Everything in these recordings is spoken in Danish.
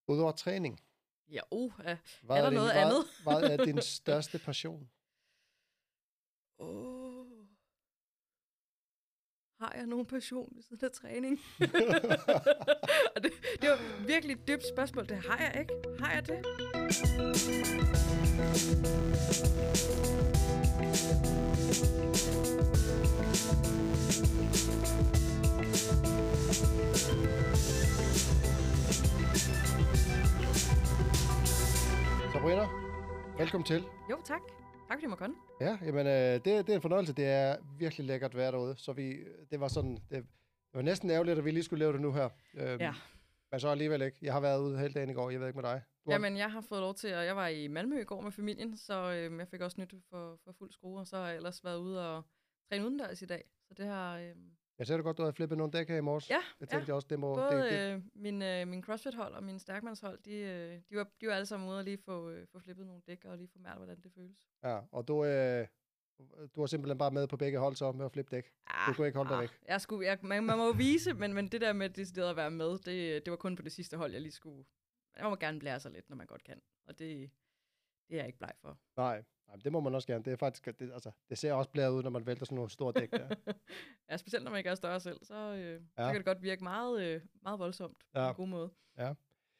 Udover træning, Ja, er der noget andet? Hvad er din største passion? Har jeg nogen passion ved siden af træning? Og det var virkelig et dybt spørgsmål. Det har jeg ikke. Har jeg det? Sabrina, velkommen til. Jo, tak. Tak fordi jeg må komme. Ja, jamen, det er en fornøjelse. Det er virkelig lækkert vejr derude. Så det var næsten ærgerligt, at vi lige skulle lave det nu her. Ja. Men så alligevel ikke. Jeg har været ude hele dagen i går. Jeg ved ikke med dig. Jamen, jeg har fået lov til, og jeg var i Malmø i går med familien, så jeg fik også nyt for fuld skrue, og så har jeg ellers været ude og træne udendørs i dag. Så det har... Jeg ser det godt, du har flippet nogle dæk her i morges. Ja, jeg tænkte også, det må... Både min CrossFit-hold og min stærkmandshold, de var alle sammen ude og lige få flippet nogle dæk, og lige få mærket, hvordan det føles. Ja, og du var simpelthen bare med på begge hold så med at flippe dæk. Du kunne ikke holde dig væk. Man må jo vise, men det der med decideret at være med, det var kun på det sidste hold, jeg lige skulle... Man må gerne blære sig lidt, når man godt kan, og det er jeg ikke bleg for. Nej, det må man også gerne. Det er faktisk, det ser også blæret ud, når man vælter sådan nogle store dæk der. Ja, specielt når man ikke er større selv, så kan det godt virke meget, meget voldsomt på en god måde. Ja.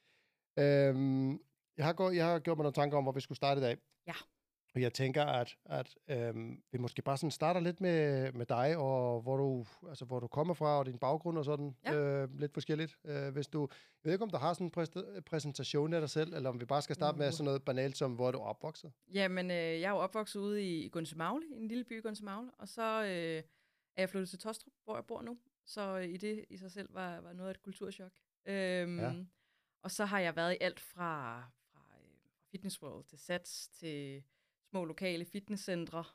Jeg har gjort mig nogle tanker om, hvor vi skulle starte i dag. Ja. Og jeg tænker, at vi måske bare sådan starter lidt med dig, og hvor du kommer fra, og din baggrund og sådan. Ja. Lidt forskelligt. Jeg ved ikke, om du har sådan en præsentation af dig selv, eller om vi bare skal starte med sådan noget banalt som, hvor er du opvokset? Jamen, jeg er jo opvokset ude i Gundsømagle, i en lille by i Gundsømagle, og så er jeg flyttet til Tostrup, hvor jeg bor nu. Så det i sig selv var noget af et kulturschok. Og så har jeg været i alt fra Fitness World til Sats til små lokale fitnesscentre.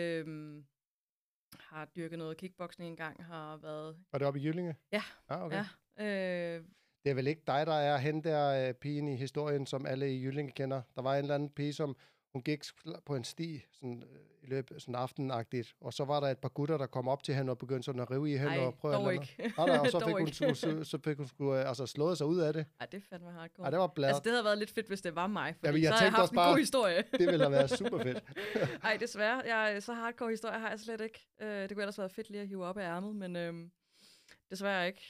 Har dyrket noget kickboxing engang, har været... Var det oppe i Jyllinge? Ja. Ah, okay. Ja. Det er vel ikke dig, der er hende der pigen i historien, som alle i Jyllinge kender. Der var en eller anden pige, som hun gik på en sti sådan, i løbet sådan aftenagtigt, og så var der et par gutter, der kom op til hende og begyndte sådan at rive i hende og prøve at ikke. Og så fik hun slået sig ud af det. Ej, det er fandme hardcore. Ej, det var bladet. Altså, det havde været lidt fedt, hvis det var mig, for så har jeg haft en god historie. Det ville have været super fedt. Ej, desværre. Så hardcore historie har jeg slet ikke. Det kunne ellers være fedt lige at hive op af ærmet, men desværre ikke.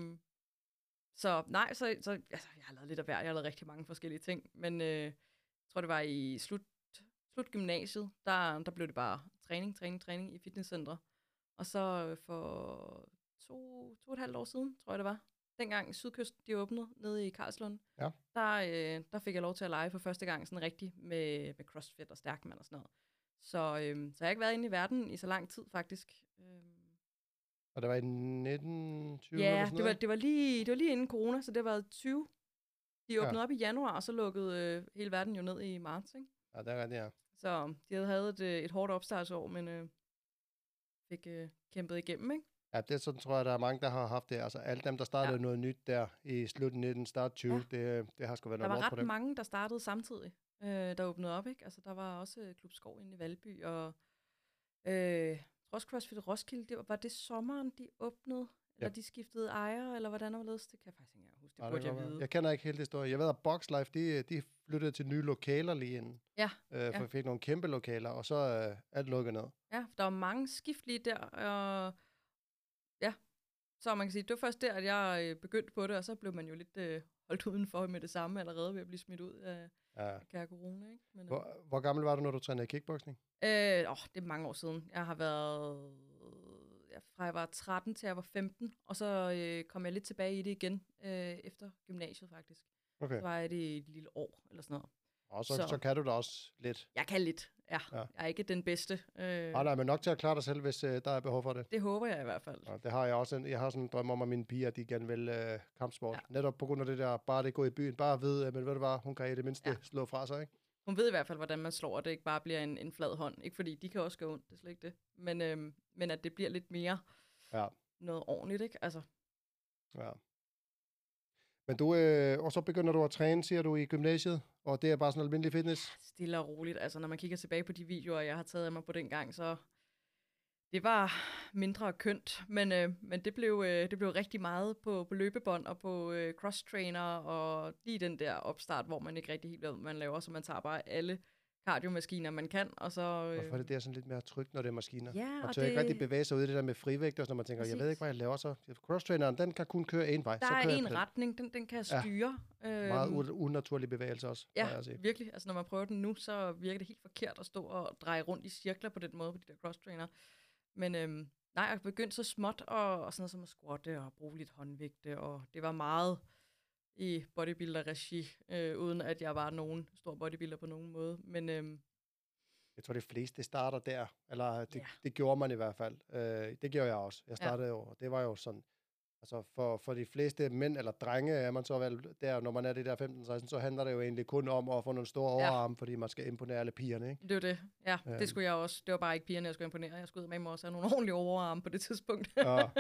Så altså, jeg har lavet lidt af hver. Jeg har lavet rigtig mange forskellige ting, men jeg tror, det var i slut gymnasiet, der blev det bare træning i fitnesscentre. Og så for 2,5 år siden, tror jeg det var, dengang Sydkysten de åbnede nede i Karlslund, der fik jeg lov til at lege for første gang sådan rigtig med CrossFit og stærkmand og sådan noget. Så jeg har ikke været inde i verden i så lang tid faktisk. Og det var i 1920? Ja, det var lige inden corona, så det var 20. De åbnede op i januar, og så lukkede hele verden jo ned i marts, ikke? Ja, det er rigtigt, ja. Så de havde et hårdt opstartsår, men fik kæmpet igennem, ikke? Ja, det er sådan, tror jeg, der er mange, der har haft det. Altså, alle dem, der startede noget nyt der i slutningen 19, start 20, det har sgu været noget på dem. Der var ret dem. mange, der startede samtidig, der åbnede op, ikke? Altså, der var også Klub Skov inde i Valby, og CrossFit Roskilde, var det sommeren, de åbnede? Eller de skiftede ejere, eller hvordan var det? Det kan jeg faktisk ikke huske. Det burde jeg vide. Jeg kender ikke helt historien. Jeg ved, at Boxlife, de flyttede til nye lokaler lige inden. Ja. For vi fik nogle kæmpe lokaler, og så alt lukket ned. Ja, for der var mange skift lige der, og ja. Så man kan sige, det var først der, at jeg begyndte på det, og så blev man jo lidt holdt udenfor med det samme, allerede ved at blive smidt ud af kære corona, ikke? Men, hvor gammel var du, når du trænede kickboxing? Det er mange år siden. Jeg har været... fra jeg var 13 til jeg var 15, og så kom jeg lidt tilbage i det igen, efter gymnasiet faktisk. Okay. Så var jeg det i et lille år, eller sådan noget. Og så kan du da også lidt. Jeg kan lidt, ja. Jeg er ikke den bedste. Nej, men nok til at klare dig selv, hvis der er behov for det. Det håber jeg i hvert fald. Ja, det har jeg også. Jeg har sådan en drøm om, at mine piger, de gerne vil kampsport. Ja. Netop på grund af det der, bare det gå i byen, bare ved, men ved du hvad, hun kan i det mindste slå fra sig, ikke? Hun ved i hvert fald, hvordan man slår, og det ikke bare bliver en flad hånd. Ikke fordi de kan også gå ondt, det er slet ikke det. Men at det bliver lidt mere noget ordentligt, ikke? Altså. Ja. Men og så begynder du at træne, siger du, i gymnasiet, og det er bare sådan almindelig fitness? Stille og roligt. Altså, når man kigger tilbage på de videoer, jeg har taget af mig på den gang, så Det var mindre kønt, men det blev rigtig meget på løbebånd og på cross-trainer, og lige den der opstart, hvor man ikke rigtig helt ved, hvad man laver, så man tager bare alle kardiomaskiner, man kan, og så... Hvorfor er det der sådan lidt mere trygt, når det er maskiner? Ja, Man og tør ikke rigtig bevæge sig ud i det der med frivægt, og når man tænker, jeg ved ikke, hvad jeg laver så. Cross-traineren, den kan kun køre en vej. Der så er kører en retning, den kan jeg styre. Meget unaturlig bevægelse også. Ja, virkelig. Altså når man prøver den nu, så virker det helt forkert at stå og dreje rundt i cirkler på den måde, på de der cross-trainer. Men nej, jeg begyndte så småt og sådan noget som at squatte og bruge lidt håndvægte, og det var meget i bodybuilder-regi, uden at jeg var nogen stor bodybuilder på nogen måde. Men jeg tror, de fleste starter der, eller det gjorde man i hvert fald. Det gjorde jeg også. Jeg startede jo, det var jo sådan, altså for de fleste mænd eller drenge, er man så vel der, når man er det der 15-16, så handler det jo egentlig kun om at få nogle store overarme, fordi man skal imponere alle pigerne, ikke? Det var det. Ja, det skulle jeg også. Det var bare ikke pigerne, jeg skulle imponere. Jeg skulle med mig også have nogle ordentlige overarme på det tidspunkt.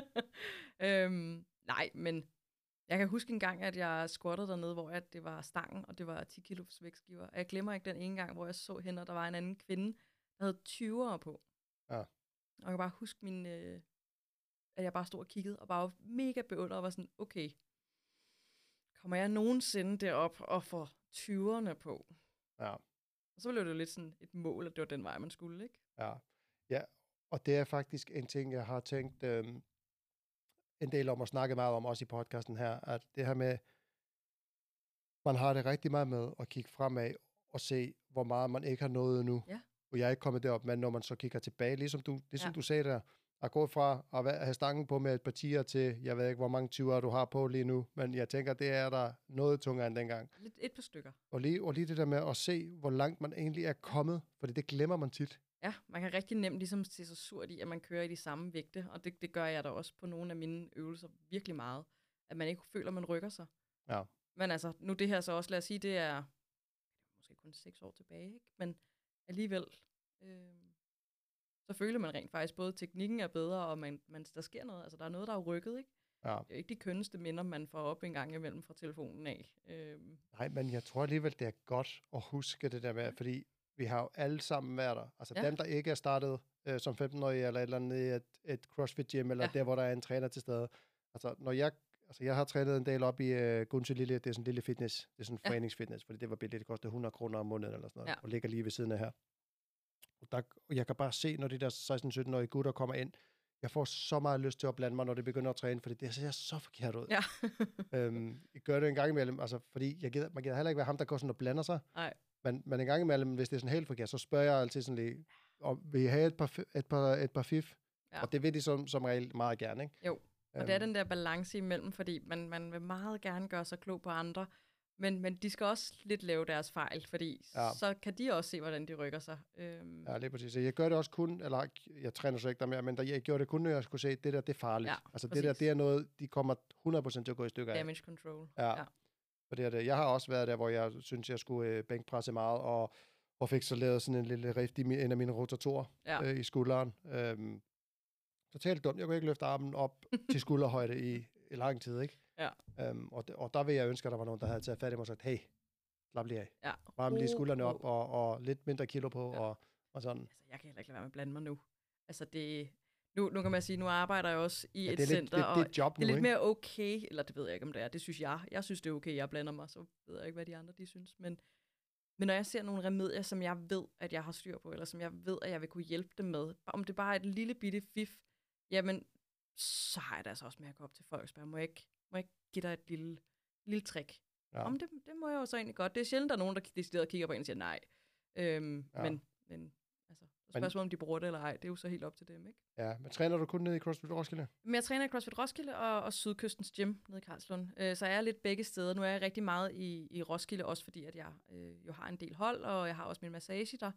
Nej, men jeg kan huske en gang, at jeg squattede dernede, hvor det var stangen, og det var 10 kilos vægtskiver. Og jeg glemmer ikke den ene gang, hvor jeg så hende, og der var en anden kvinde, der havde 20'ere på. Ja. Og jeg kan bare huske at jeg bare stod og kiggede, og bare var mega beundret, og var sådan, okay, kommer jeg nogensinde derop og får 20'erne på? Ja. Og så blev det jo lidt sådan et mål, at det var den vej, man skulle, ikke? Ja, og det er faktisk en ting, jeg har tænkt en del om, og snakket meget om også i podcasten her, at det her med, man har det rigtig meget med at kigge fremad og se, hvor meget man ikke har nået nu. Ja. Og jeg er ikke kommet derop, men når man så kigger tilbage, ligesom du sagde der, at gå fra at have stangen på med et par tier til, jeg ved ikke, hvor mange 20'er du har på lige nu, men jeg tænker, det er der noget tungere end dengang. Et par stykker. Og lige det der med at se, hvor langt man egentlig er kommet, fordi det glemmer man tit. Ja, man kan rigtig nemt ligesom se sig surt i, at man kører i de samme vægte, og det gør jeg da også på nogle af mine øvelser virkelig meget, at man ikke føler, at man rykker sig. Ja. Men altså, nu det her så også, lad os sige, det er måske kun 6 år tilbage, ikke? Men alligevel, så føler man rent faktisk, både teknikken er bedre, og der sker noget, altså der er noget, der er rykket, ikke? Ja. Det er ikke de kønneste minder, man får op en gang imellem fra telefonen af. Nej, men jeg tror alligevel, det er godt at huske det der med, fordi vi har jo alle sammen været der. Altså dem, der ikke er startet som 15-årige, eller et eller andet i et CrossFit gym, eller der, hvor der er en træner til stede. Altså, når jeg har trænet en del op i Gunse Lille, det er sådan en lille fitness, det er sådan en foreningsfitness, fordi det var billigt, det kostede 100 kroner om måneden, eller sådan noget, og ligger lige ved siden af her. Og jeg kan bare se, når de der 16-17-årige gutter kommer ind, jeg får så meget lyst til at blande mig, når de begynder at træne, fordi det ser så forkert ud. Ja. Jeg gør det en gang imellem, altså, fordi man gider heller ikke være ham, der går sådan og blander sig. Nej. Men en gang imellem, hvis det er sådan helt forkert, så spørger jeg altid sådan lige, vil I have et par fif? Ja. Og det vil de som regel meget gerne, ikke? Jo, og det er den der balance imellem, fordi man vil meget gerne gøre sig klog på andre, men de skal også lidt lave deres fejl, fordi så kan de også se, hvordan de rykker sig. Ja, lige præcis. Jeg gør det også kun, eller jeg træner så ikke der mere, men jeg gjorde det kun, når jeg skulle se, det der, det er farligt. Ja, altså præcis. Det er noget, de kommer 100% til at gå i stykker af. Damage control. Ja. For det er det. Jeg har også været der, hvor jeg synes, jeg skulle bænkpresse meget, og fik så lavet sådan en lille rift i en af mine rotatorer i skulderen. Totalt dumt. Jeg kunne ikke løfte armen op til skulderhøjde i lang tid, ikke? Ja. Og der vil jeg ønske, at der var nogen, der havde taget fat i mig og sagt, hey, slap lige af. Ja. Varme lige skuldrene op, og lidt mindre kilo på, og sådan. Altså, jeg kan heller ikke lade være med at blande mig nu. Altså, nu kan man sige, nu arbejder jeg også i et center, og det er lidt mere okay, eller det ved jeg ikke, om det er, det synes jeg. Jeg synes, det er okay, jeg blander mig, så ved jeg ikke, hvad de andre, de synes. Men når jeg ser nogle remedier, som jeg ved, at jeg har styr på, eller som jeg ved, at jeg vil kunne hjælpe dem med, om det bare er et lille bitte fif, jamen, så har jeg da altså også med at gå op til folk og spørge, må jeg ikke give dig et lille trick? Ja. Om det må jeg jo så egentlig godt. Det er sjældent, der er nogen, der decideret kigger på en og siger nej. Men altså, spørgsmålet om de bruger det eller ej, det er jo så helt op til dem, ikke? Ja, men træner du kun nede i CrossFit Roskilde? Men jeg træner i CrossFit Roskilde og Sydkystens Gym nede i Karlslund. Så jeg er lidt begge steder. Nu er jeg rigtig meget i Roskilde, også fordi at jeg jo har en del hold, og jeg har også min massage der.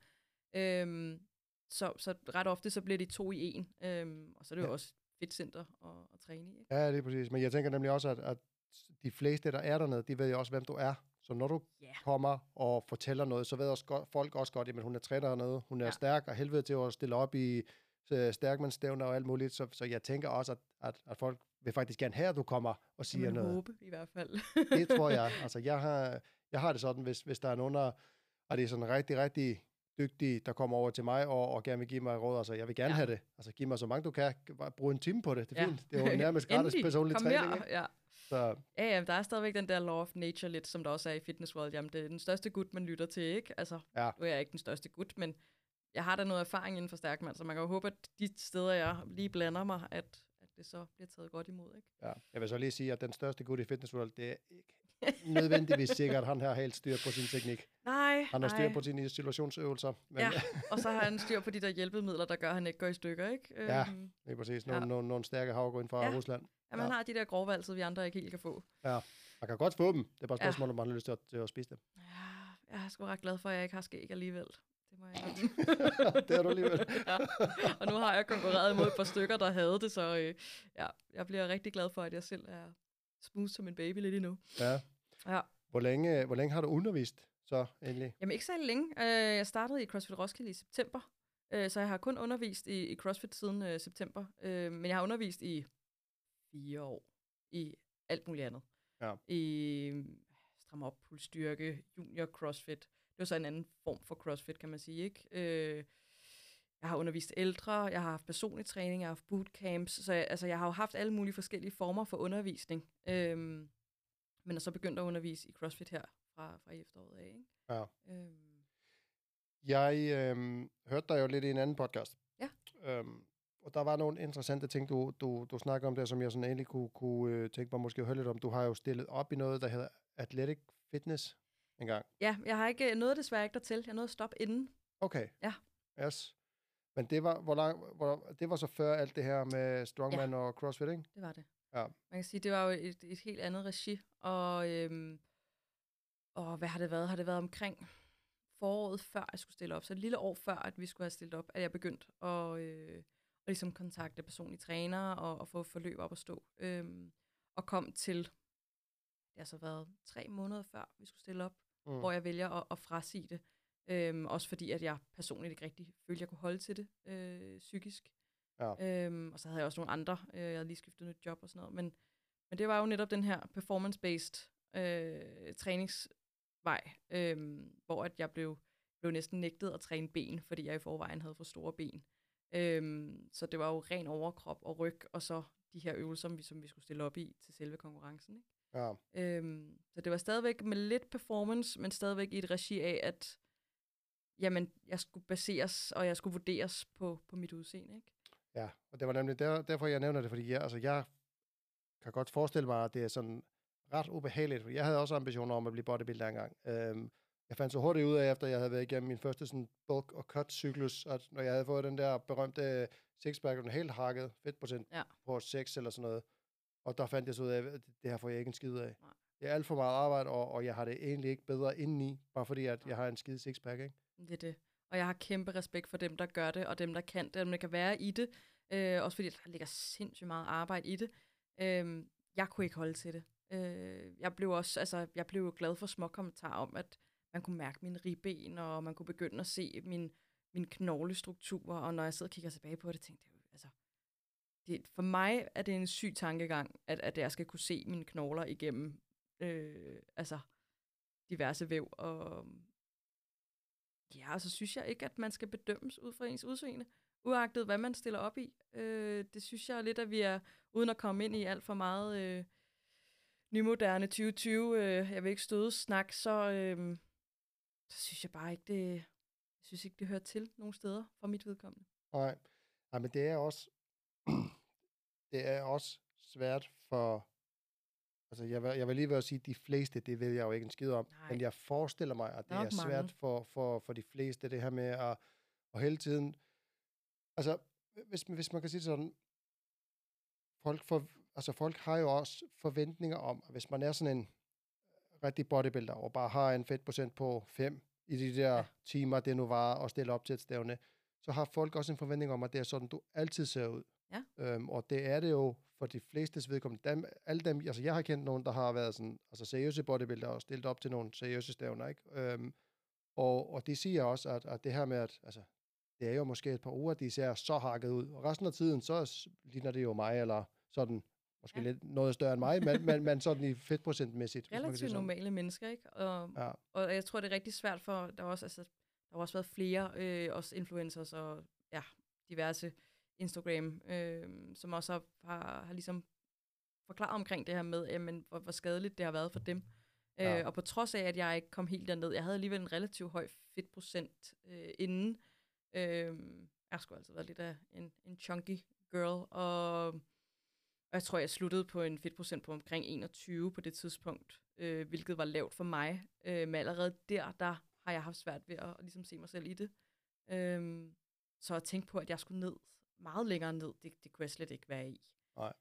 Så ret ofte så bliver de 2 i 1, og så er det jo også fedtcenter at træne i, ikke? Ja, det er præcis. Men jeg tænker nemlig også, at de fleste, der er dernede, de ved jo også, hvem du er. Så når du kommer og fortæller noget, så ved folk også godt, at hun er træner hernede, hun er stærk og helvede til at stille op i stærkmandsstævner og alt muligt. Så jeg tænker også, at folk vil faktisk gerne have, at du kommer og siger noget. Jeg håbe i hvert fald. Det tror jeg. Altså, jeg har det sådan, hvis der er nogen, og det er sådan rigtig, rigtig dygtige, der kommer over til mig og gerne vil give mig råd. Altså, jeg vil gerne have det. Altså, giv mig så mange du kan. Brug en time på det. Det er fint. Det er jo nærmest gratis personlig træning. Ikke? Ja. Så. Ja, der er stadigvæk den der law of nature lidt, som der også er i Fitness World. Jamen, det er den største gut, man lytter til, ikke? Altså, nu er jeg ikke den største gut, men jeg har da noget erfaring inden for stærkmand, så man kan jo håbe, at de steder, jeg lige blander mig, at det så bliver taget godt imod, ikke? Ja, jeg vil så lige sige, at den største gut i Fitness World, det er ikke nødvendigvis sikkert, at han har helt styr på sin teknik. Nej. Han har styr på sine isolationsøvelser. Men ja, og så har han styr på de der hjælpemidler, der gør, at han ikke går i stykker, ikke? Ja, det er præcis. Nogle stærke havregryn fra Rusland. Ja, man har de der grovvalser, vi andre ikke helt kan få. Ja, man kan godt få dem. Det er bare et spørgsmål, om man har lyst til at spise dem. Ja, jeg er sgu ret glad for, at jeg ikke har skæg alligevel. Det må jeg det er du alligevel. Ja. Og nu har jeg konkurreret imod et par stykker, der havde det, så jeg bliver rigtig glad for, at jeg selv er smooth som en baby lidt endnu. Ja. Hvor længe har du undervist så egentlig? Jamen ikke så længe. Jeg startede i CrossFit Roskilde i september, så jeg har kun undervist i CrossFit siden september. Men jeg har undervist i 4 år i alt muligt andet. Ja. I stram op, pulsstyrke, junior CrossFit. Det var så en anden form for CrossFit, kan man sige, ikke? Jeg har undervist ældre, jeg har haft personlig træning, jeg har haft bootcamps, så jeg har jo haft alle mulige forskellige former for undervisning. Men er så begyndt at undervise i CrossFit her fra efteråret af, ikke? Ja. Jeg hørte dig jo lidt i en anden podcast. Ja. Og der var nogle interessante ting, du snakker om der, som jeg sådan egentlig kunne tænke mig måske at høre lidt om. Du har jo stillet op i noget, der hedder Athletic Fitness engang. Ja, jeg har ikke noget desværre ikke dertil. Jeg nåede at stoppe inden. Okay. Ja. Yes. Men det var, det var så før alt det her med strongman og CrossFit, ikke? Det var det. Ja. Man kan sige, det var jo et helt andet regi. Og hvad har det været? Har det været omkring foråret, før jeg skulle stille op? Så et lille år før, at vi skulle have stillet op, at jeg begyndte at ligesom kontakte personlige trænere og få forløb op at stå. Og kom til, det har så været 3 måneder før, vi skulle stille op, hvor jeg vælger at frasige det. Også fordi, at jeg personligt ikke rigtig følte, at jeg kunne holde til det psykisk. Ja. Og så havde jeg også nogle andre. Jeg havde lige skiftet nyt job og sådan noget. Men det var jo netop den her performance-based træningsvej, hvor at jeg blev næsten nægtet at træne ben, fordi jeg i forvejen havde for store ben. Så det var jo ren overkrop og ryg, og så de her øvelser, som vi skulle stille op i til selve konkurrencen, ikke? Ja. Så det var stadigvæk med lidt performance, men stadigvæk i et regi af, at jamen, jeg skulle baseres, og jeg skulle vurderes på mit udseende, ikke? Ja, og det var nemlig derfor, jeg nævner det, fordi jeg kan godt forestille mig, at det er sådan ret ubehageligt, for jeg havde også ambitioner om at blive bodybuilder engang. Jeg fandt så hurtigt ud af, efter jeg havde været igennem min første sådan bulk- og cut-cyklus, at når jeg havde fået den der berømte sixpack, den helt hakket fedtprocent på 6 eller sådan noget, og der fandt jeg så ud af, at det her får jeg ikke en skid af. Nej. Det er alt for meget arbejde, og jeg har det egentlig ikke bedre indeni, bare fordi at jeg har en skide sixpack, ikke? Det er det. Og jeg har kæmpe respekt for dem, der gør det, og dem, der kan det, dem, der kan være i det. Også fordi der ligger sindssygt meget arbejde i det. Jeg kunne ikke holde til det. Jeg blev jo glad for små kommentarer om, at man kunne mærke mine ribben, og man kunne begynde at se min knoglestruktur, og når jeg sidder og kigger tilbage på det, tænkte jeg, altså, for mig er det en syg tankegang, at jeg skal kunne se mine knogler igennem diverse væv, og ja, og så synes jeg ikke, at man skal bedømmes ud fra ens udseende, uagtet hvad man stiller op i. Det synes jeg lidt, at vi er, uden at komme ind i alt for meget nymoderne 2020, jeg vil ikke stødesnak, så synes jeg bare ikke, det hører til nogle steder for mit vedkommende. Nej, men det er også svært for, altså jeg vil lige ved at sige, de fleste, det ved jeg jo ikke en skid om, men jeg forestiller mig, at det er svært for de fleste, det her med at hele tiden, altså hvis man kan sige det sådan, folk har jo også forventninger om, at hvis man er sådan en rigtig bodybuilder, og bare har en fedtprocent på 5 i de der timer, det nu var at stille op til et stævne, så har folk også en forventning om, at det er sådan, du altid ser ud. Ja. Og det er det jo for de flestes vedkommende. Alle dem, altså jeg har kendt nogen, der har været sådan, altså seriøse bodybuilder og stillet op til nogle seriøse stævner, ikke? Og de siger også, at det her med, at altså, det er jo måske et par uger, de ser så hakket ud. Og resten af tiden, så ligner det jo mig, eller sådan, måske lidt noget større end mig, men sådan i fedtprocentmæssigt. Relativt normale mennesker, ikke? Og jeg tror, det er rigtig svært for, der har også været flere også influencers og diverse Instagram, som også har ligesom forklaret omkring det her med, jamen, hvor skadeligt det har været for dem. Og på trods af, at jeg ikke kom helt derned, jeg havde alligevel en relativt høj fedtprocent inden. Jeg skulle altså været lidt af en chunky girl, og jeg tror, jeg sluttede på en fedtprocent på omkring 21 på det tidspunkt, hvilket var lavt for mig. Men allerede der har jeg haft svært ved at ligesom se mig selv i det. Så at tænke på, at jeg skulle ned meget længere ned, det kunne jeg slet ikke være i. Nej.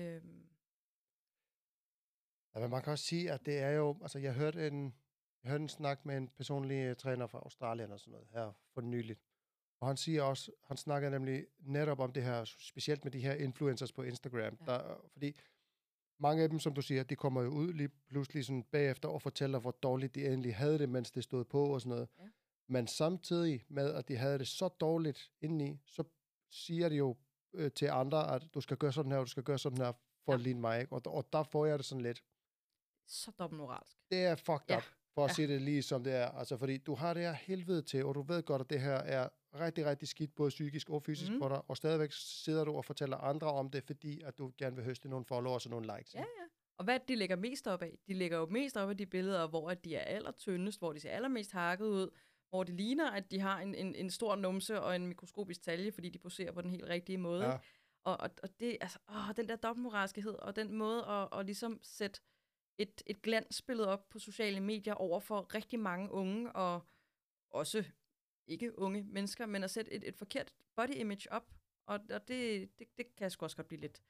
Ja, men man kan også sige, at det er jo, altså jeg hørte en snak med en personlig træner fra Australien og sådan noget her for nyligt. Og han siger også, han snakker nemlig netop om det her, specielt med de her influencers på Instagram. Ja. Fordi mange af dem, som du siger, de kommer jo ud lige pludselig sådan bagefter og fortæller, hvor dårligt de egentlig havde det, mens det stod på og sådan noget. Ja. Men samtidig med, at de havde det så dårligt indeni, så siger de jo til andre, at du skal gøre sådan her, og du skal gøre sådan her for at ligne mig. Ikke? Og der får jeg det sådan lidt. Så dobbeltmoralsk. Det er fucked up, for at sige det lige som det er. Altså, fordi du har det her helvede til, og du ved godt, at det her er rigtig, rigtig skidt, både psykisk og fysisk for dig, og stadigvæk sidder du og fortæller andre om det, fordi at du gerne vil høste nogle followers og nogle likes. Ja. Og hvad de lægger mest op af? De lægger jo mest op af de billeder, hvor de er allertyndest, hvor de ser allermest hakket ud, hvor det ligner, at de har en stor numse og en mikroskopisk talje, fordi de poserer på den helt rigtige måde. Ja. Og det, altså, den der dobbeltmoralskhed, og den måde at ligesom sætte et glansbillede op på sociale medier over for rigtig mange unge, og også ikke unge mennesker, men at sætte et forkert body image op, og det kan jeg sgu også godt blive lidt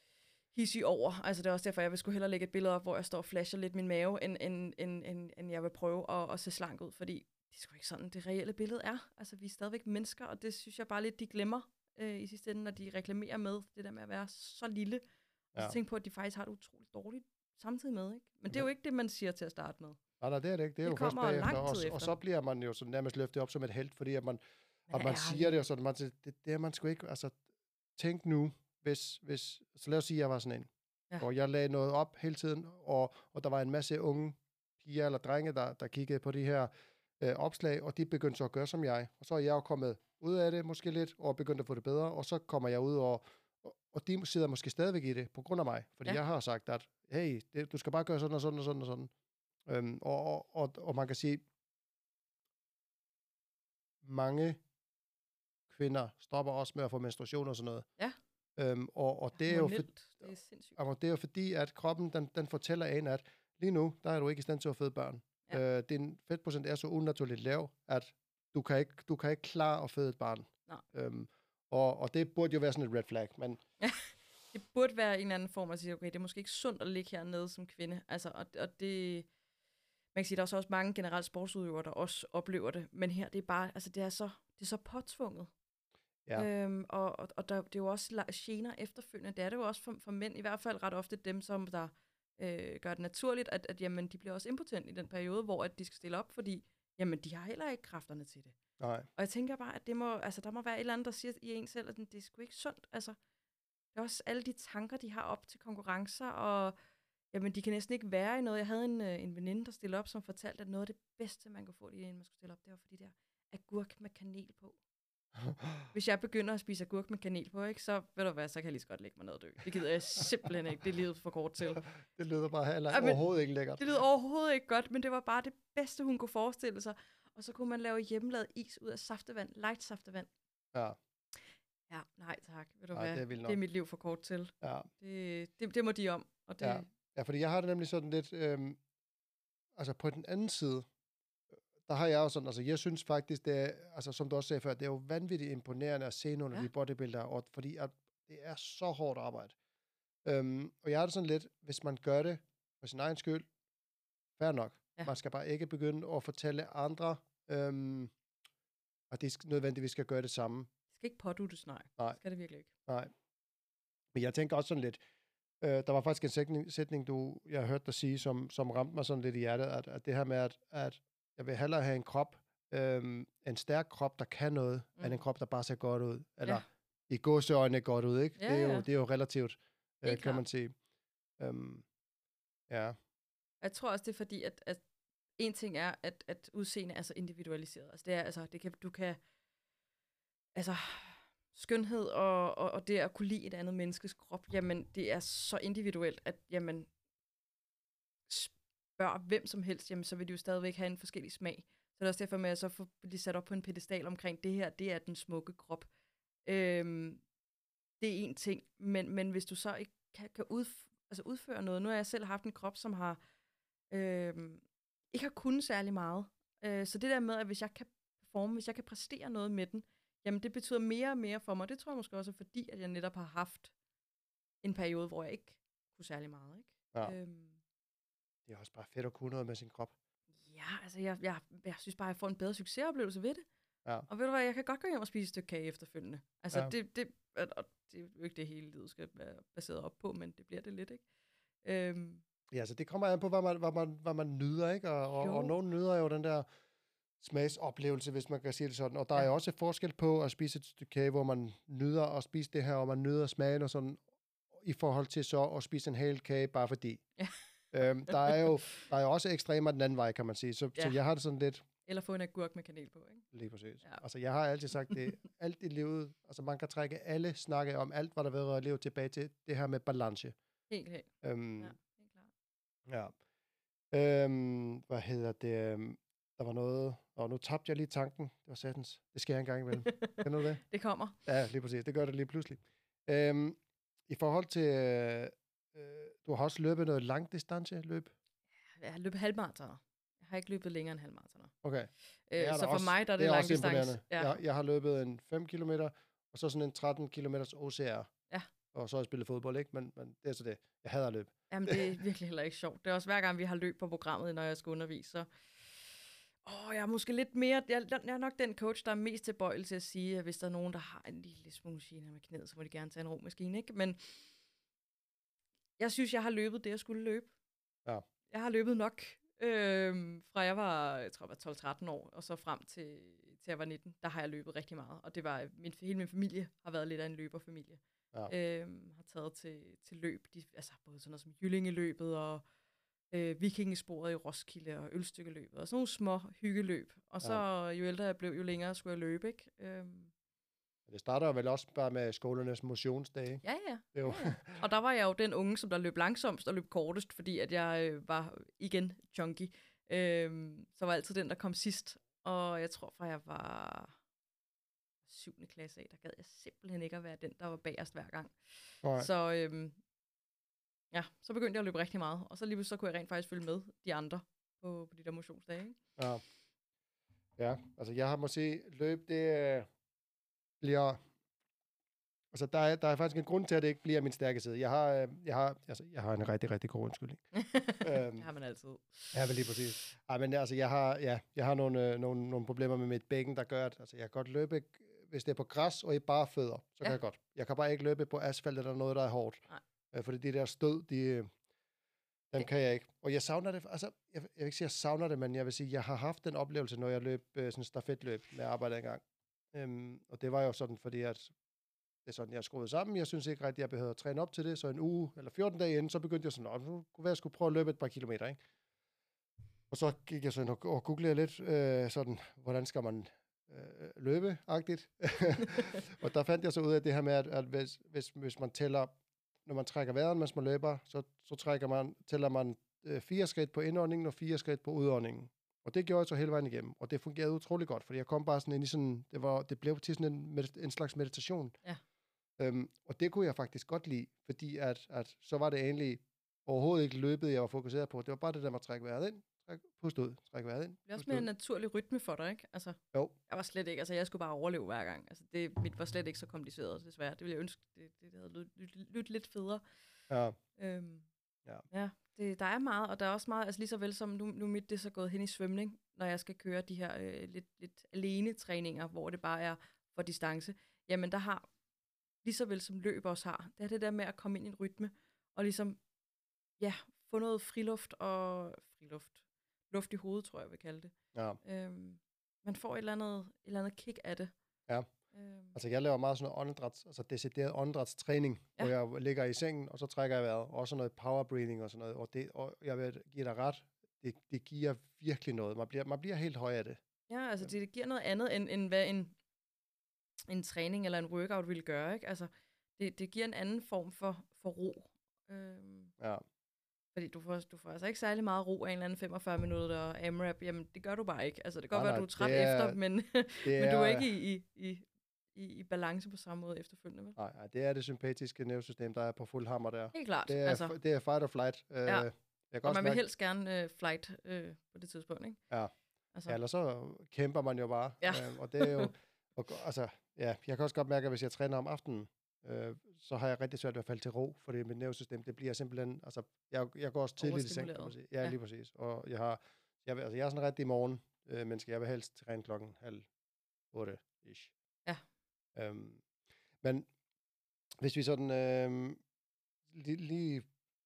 hissig over. Altså det er også derfor, jeg vil sgu hellere lægge et billede op, hvor jeg står og flasher lidt min mave, end jeg vil prøve at se slank ud, fordi det er sgu ikke sådan, det reelle billede er. Altså vi er stadigvæk mennesker, og det synes jeg bare lidt, de glemmer i sidste ende, når de reklamerer med det der med at være så lille. Og så tænke på, at de faktisk har det utroligt dårligt samtidig med, ikke? Men det er jo ikke det, man siger til at starte med. Nej, det er det ikke. Det er jo først bagefter, og så bliver man jo sådan nærmest løftet op som et helt, fordi at man siger det, og sådan, man siger, det er man sgu ikke, altså, tænk nu, hvis så lad os sige, at jeg var sådan en, og jeg lagde noget op hele tiden, og der var en masse unge piger eller drenge, der kiggede på de her opslag, og de begyndte så at gøre som jeg, og så er jeg jo kommet ud af det måske lidt, og begyndt at få det bedre, og så kommer jeg ud, og de sidder måske stadigvæk i det, på grund af mig, fordi jeg har sagt, at hey, du skal bare gøre sådan og sådan og sådan og sådan. Og man kan sige, mange kvinder stopper også med at få menstruation og sådan noget. Ja. Og det er jo det er jo fordi, at kroppen, den fortæller en, at lige nu, der er du ikke i stand til at føde børn. Ja. Din fedtprocent er så unaturligt lav, at du kan ikke klare at føde et barn. Og det burde jo være sådan et red flag, men... Ja, det burde være en eller anden form at sige, okay, det er måske ikke sundt at ligge hernede som kvinde. Altså, og det... Man kan sige, der er også mange generelt sportsudøvere, der også oplever det, men her, det er bare, altså det er så påtvunget. Ja. Og det er jo også gener efterfølgende. Det er det jo også for mænd, i hvert fald ret ofte dem, som der gør det naturligt, at jamen, de bliver også impotent i den periode, hvor at de skal stille op, fordi jamen, de har heller ikke kræfterne til det. Nej. Og jeg tænker bare, at der må være et eller andet, der siger i en selv, at det er sgu ikke sundt. Altså, det er også alle de tanker, de har op til konkurrencer, og jamen, de kan næsten ikke være i noget. Jeg havde en veninde, der stillede op, som fortalte, at noget af det bedste, man kunne få, inden man skulle stille op, det var fordi der agurk med kanel på. Hvis jeg begynder at spise agurk med kanel på, ikke, så ved du hvad, så kan jeg lige så godt lægge mig ned og dø. Det gider jeg simpelthen ikke. Det er livet for kort til. Det lyder bare overhovedet ikke lækkert. Det lyder overhovedet ikke godt, men det var bare det bedste, hun kunne forestille sig. Og så kunne man lave hjemmelavet is ud af saftevand, light saftevand. Ja. Ja, nej tak. Ved du hvad, det er mit liv for kort til. Ja. Det må de om. Og det... Ja, fordi jeg har det nemlig sådan lidt, altså på den anden side, der har jeg jo sådan, altså jeg synes faktisk, det er, altså som du også sagde før, det er jo vanvittigt imponerende at se nogle af de bodybuildere, og fordi at det er så hårdt arbejde. Og jeg har det sådan lidt, hvis man gør det for sin egen skyld, fair nok. Ja. Man skal bare ikke begynde at fortælle andre, at det er nødvendigt, vi skal gøre det samme. Det skal ikke påduttes, nej. Det skal det virkelig ikke. Nej. Men jeg tænker også sådan lidt, der var faktisk en sætning, jeg har hørt dig sige, som ramte mig sådan lidt i hjertet, at det her med, at jeg vil hellere have en krop, en stærk krop, der kan noget, end en krop, der bare ser godt ud. Eller i gåseøjne godt ud, ikke? Ja, det er jo relativt, kan man sige. Ja. Jeg tror også, det er fordi, at en ting er, at udseende er så individualiseret. Altså, det er, altså, du kan, altså, skønhed og det at kunne lide et andet menneskes krop, jamen, det er så individuelt, at, jamen, spørg hvem som helst, jamen, så vil de jo stadigvæk have en forskellig smag. Så det er også derfor med at så få de sat op på en pedestal omkring det her, det er den smukke krop. Det er en ting, men hvis du så ikke kan udføre noget, nu har jeg selv haft en krop, som har ikke har kunnet særlig meget. Så det der med, at hvis jeg kan performe, hvis jeg kan præstere noget med den, jamen det betyder mere og mere for mig. Det tror jeg måske også er fordi, at jeg netop har haft en periode, hvor jeg ikke kunne særlig meget. Ikke? Ja. Det er også bare fedt at kunne noget med sin krop. Ja, altså jeg synes bare, at jeg får en bedre succesoplevelse ved det. Ja. Og ved du hvad, jeg kan godt gå hjem og spise et stykke kage efterfølgende. Altså Ja. det er jo ikke det hele livet skal være baseret op på, men det bliver det lidt, ikke? Ja, så det kommer an på, hvad man nyder, ikke? Og nogen nyder jo den der smagsoplevelse, hvis man kan sige det sådan. Og der er jo også forskel på at spise et stykke kage, hvor man nyder at spise det her, og man nyder smagen og sådan, i forhold til så at spise en hel kage, bare fordi. Ja. Der er jo også ekstremer den anden vej, kan man sige. Så jeg har det sådan lidt... Eller få en agurk med kanel på, ikke? Lige præcis. Ja. Altså, jeg har altid sagt det, alt i livet, altså man kan trække alle snakke om alt, hvad der vedrører livet tilbage til det her med balance. Helt klart. Ja, helt klart. Ja. Hvad hedder det? Der var noget... Og nu tabte jeg lige tanken. Det var satans. Det sker en gang imellem. Kan du det? Det kommer. Ja, lige præcis. Det gør det lige pludselig. I forhold til... du har også løbet noget langdistanceløb? Jeg har løbet halvmaratoner. Jeg har ikke løbet længere end halvmaratoner. Okay. Så for mig der er det langdistance. Ja. Jeg har løbet en 5 kilometer, og så sådan en 13 kilometers OCR. Ja. Og så har jeg spillet fodbold, ikke? Men det er så det. Jeg hader løb. Jamen, det er virkelig heller ikke sjovt. Det er også hver gang, vi har løb på programmet, når jeg skal undervise, så... jeg er måske lidt mere... Jeg er nok den coach, der er mest tilbøjelig til at sige, at hvis der er nogen, der har en lille smule maskine med knæet, så må de gerne tage en romaskine, ikke? Men jeg synes, jeg har løbet det, jeg skulle løbe. Ja. Jeg har løbet nok, fra jeg var, jeg tror, jeg var 12-13 år, og så frem til jeg var 19, der har jeg løbet rigtig meget. Og det var, hele min familie har været lidt af en løberfamilie. Ja. Har taget til løb, altså både sådan noget som Jyllingeløbet og Vikingesporet i Roskilde og Ølstykkeløbet, og sådan nogle små hyggeløb. Og så jo ældre jeg blev, jo længere skulle jeg løbe, ikke? Det starter vel også bare med skolernes motionsdage. Ja. Og der var jeg jo den unge, som der løb langsomst og løb kortest, fordi at jeg var igen junkie. Så var altid den, der kom sidst. Og jeg tror, fra jeg var 7. klasse af, der gad jeg simpelthen ikke at være den, der var bagerst hver gang. Nej. Så så begyndte jeg at løbe rigtig meget. Og så lige så kunne jeg rent faktisk følge med de andre på de der motionsdage. Ikke? Ja, altså jeg har måske løb, det bliver... Altså der er faktisk en grund til, at det ikke bliver min stærke side. Jeg har en rigtig, rigtig god undskyldning. Det har man altid. Ja, men lige præcis. Men altså, jeg har nogle problemer med mit bækken, der gør, at altså, jeg kan godt løbe, hvis det er på græs og i bare fødder, så kan jeg godt. Jeg kan bare ikke løbe på asfalt eller noget, der er hårdt. Fordi de der stød, dem kan jeg ikke. Og jeg savner det, altså, jeg vil ikke sige, at jeg savner det, men jeg vil sige, at jeg har haft den oplevelse, når jeg løb sådan en stafetløb med arbejde engang. Og det var jo sådan, fordi at det er sådan, jeg er skruet sammen. Jeg synes ikke rigtig, jeg behøver at træne op til det. Så en uge eller 14 dage inden, så begyndte jeg sådan, nu kunne jeg skulle prøve at løbe et par kilometer, ikke? Og så gik jeg sådan og googlede lidt, sådan, hvordan skal man løbe-agtigt. Og der fandt jeg så ud af det her med, at hvis man tæller, når man trækker vejret, mens man løber, så tæller man 4 skridt på indåndingen og 4 skridt på udåndingen. Og det gjorde jeg så hele vejen igennem, og det fungerede utrolig godt, fordi jeg kom bare sådan ind i sådan, det blev til sådan en slags meditation. Ja. Og det kunne jeg faktisk godt lide, fordi at så var det egentlig overhovedet ikke løbet, jeg var fokuseret på. Det var bare det der med at trække vejret ind, puste ud, trække vejret ind. Det er også mere en naturlig rytme for dig, ikke? Altså, jo. Jeg var slet ikke, altså jeg skulle bare overleve hver gang. Altså mit var slet ikke så kompliceret, desværre. Det ville jeg ønske, det havde lyttet lidt federe. Ja. Ja, der er meget, og der er også meget, altså lige så vel som nu mit det er så gået hen i svømning, når jeg skal køre de her lidt alene træninger, hvor det bare er for distance. Jamen der har, lige så vel som løb også har, det er det der med at komme ind i en rytme, og ligesom, få noget friluft og luft i hovedet, tror jeg vil kalde det. Ja. Man får et eller andet kick af det. Ja. Altså jeg laver meget sådan noget decideret åndedrætstræning, hvor jeg ligger i sengen, og så trækker jeg vejret. Også noget power breathing og sådan noget. Og jeg vil give dig ret, det giver virkelig noget. Man bliver helt høj af det. Ja, altså det giver noget andet, end hvad en træning eller en workout ville gøre, ikke? Altså, det giver en anden form for ro. Ja. Fordi du får altså ikke særlig meget ro af en eller anden 45 minutter og AMRAP. Jamen, det gør du bare ikke. Altså, det kan godt være, at du er træt efter, men du er ikke i balance på samme måde efterfølgende, vel? Nej, det er det sympatiske nervesystem, der er på fuld hammer der. Helt klart. Det er fight or flight. Ja. Og man vil helst gerne flight på det tidspunkt, ikke? Ja. Altså. Ja, eller så kæmper man jo bare. Ja. Og det er jo... altså, ja, jeg kan også godt mærke, at hvis jeg træner om aftenen, så har jeg rigtig svært ved at falde til ro, fordi mit nervesystem, det bliver simpelthen... Altså, jeg går også tidligt i seng, kan man sige. Ja, lige præcis. Og jeg er sådan rigtig morgenmenneske. Jeg vil helst træne 7:30-ish. Ja. Men hvis vi sådan... lige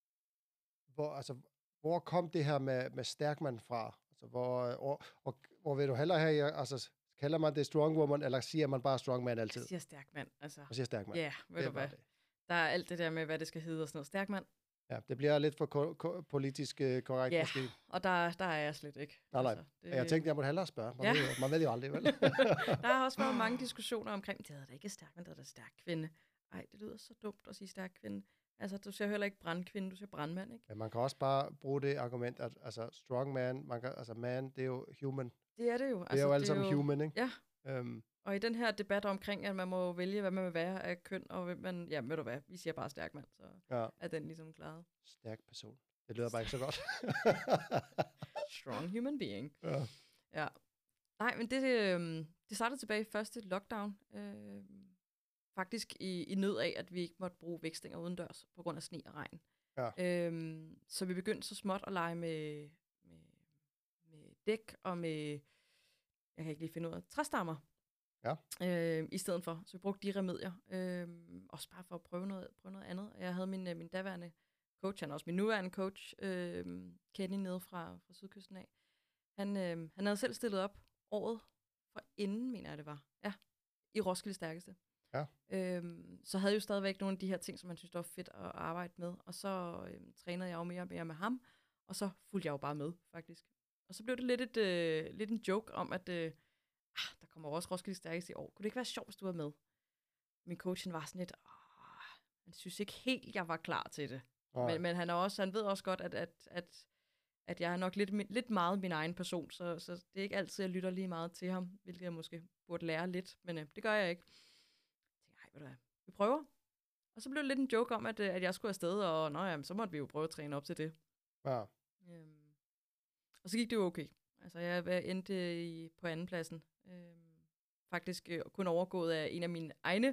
hvor kom det her med Stærkmand fra? Altså, hvor vil du hellere have... Altså, kalder man det strong woman, eller siger man bare strong man altid? Jeg siger stærk mand, altså. Jeg siger stærk mand. Ja, ved du hvad? Der er alt det der med, hvad det skal hedde og sådan noget. Stærk mand. Ja, det bliver lidt for politisk korrekt måske. Ja, og der er jeg slet ikke. Nej. Altså, jeg tænkte, jeg måtte hellere spørge. Man ved jo aldrig, vel? Der har også været mange diskussioner omkring, det hedder da ikke stærk mand, det hedder da stærk kvinde. Ej, det lyder så dumt at sige stærk kvinde. Altså, du siger heller ikke brandkvinde, du siger brandmand, ikke? Ja, man kan også bare bruge det argument, at altså, strong man, man, det er jo human. Det er det jo. Det er jo alle sammen human, ikke? Ja. Og i den her debat omkring, at man må vælge, hvad man vil være af køn, og hvem man... Ja, ved du hvad, vi siger bare stærk mand, så er den ligesom klaret. Stærk person. Det lyder bare ikke så godt. Strong human being. Ja. Nej, men det startede tilbage i første lockdown. Faktisk i nød af, at vi ikke måtte bruge vækstninger udendørs på grund af sne og regn. Ja. Så vi begyndte så småt at lege med dæk og med... Jeg kan ikke lige finde ud af træstammer. Ja. I stedet for. Så vi brugte de remedier. Også bare for at prøve noget andet. Jeg havde min daværende coach, han er også min nuværende coach, Kenny nede fra Sydkysten af. Han havde selv stillet op året for inden, mener jeg det var. Ja, i Roskilde Stærkeste. Ja. Så havde jeg jo stadigvæk nogle af de her ting, som man synes, det var fedt at arbejde med. Og så trænede jeg jo mere og mere med ham. Og så fulgte jeg jo bare med, faktisk. Og så blev det lidt en joke om, at der kommer også Roskilde Stærkeste i år. Kunne det ikke være sjovt, hvis du var med? Min coach var sådan lidt, han synes ikke helt, jeg var klar til det. Men han ved også godt, at jeg er nok lidt meget min egen person, så det er ikke altid, jeg lytter lige meget til ham, hvilket jeg måske burde lære lidt, men det gør jeg ikke. Jeg tænkte, ved du hvad, vi prøver. Og så blev det lidt en joke om, at jeg skulle afsted, og så måtte vi jo prøve at træne op til det. Ja. Og så gik det jo okay. Altså, jeg endte på andenpladsen. Faktisk kun overgået af en af mine egne.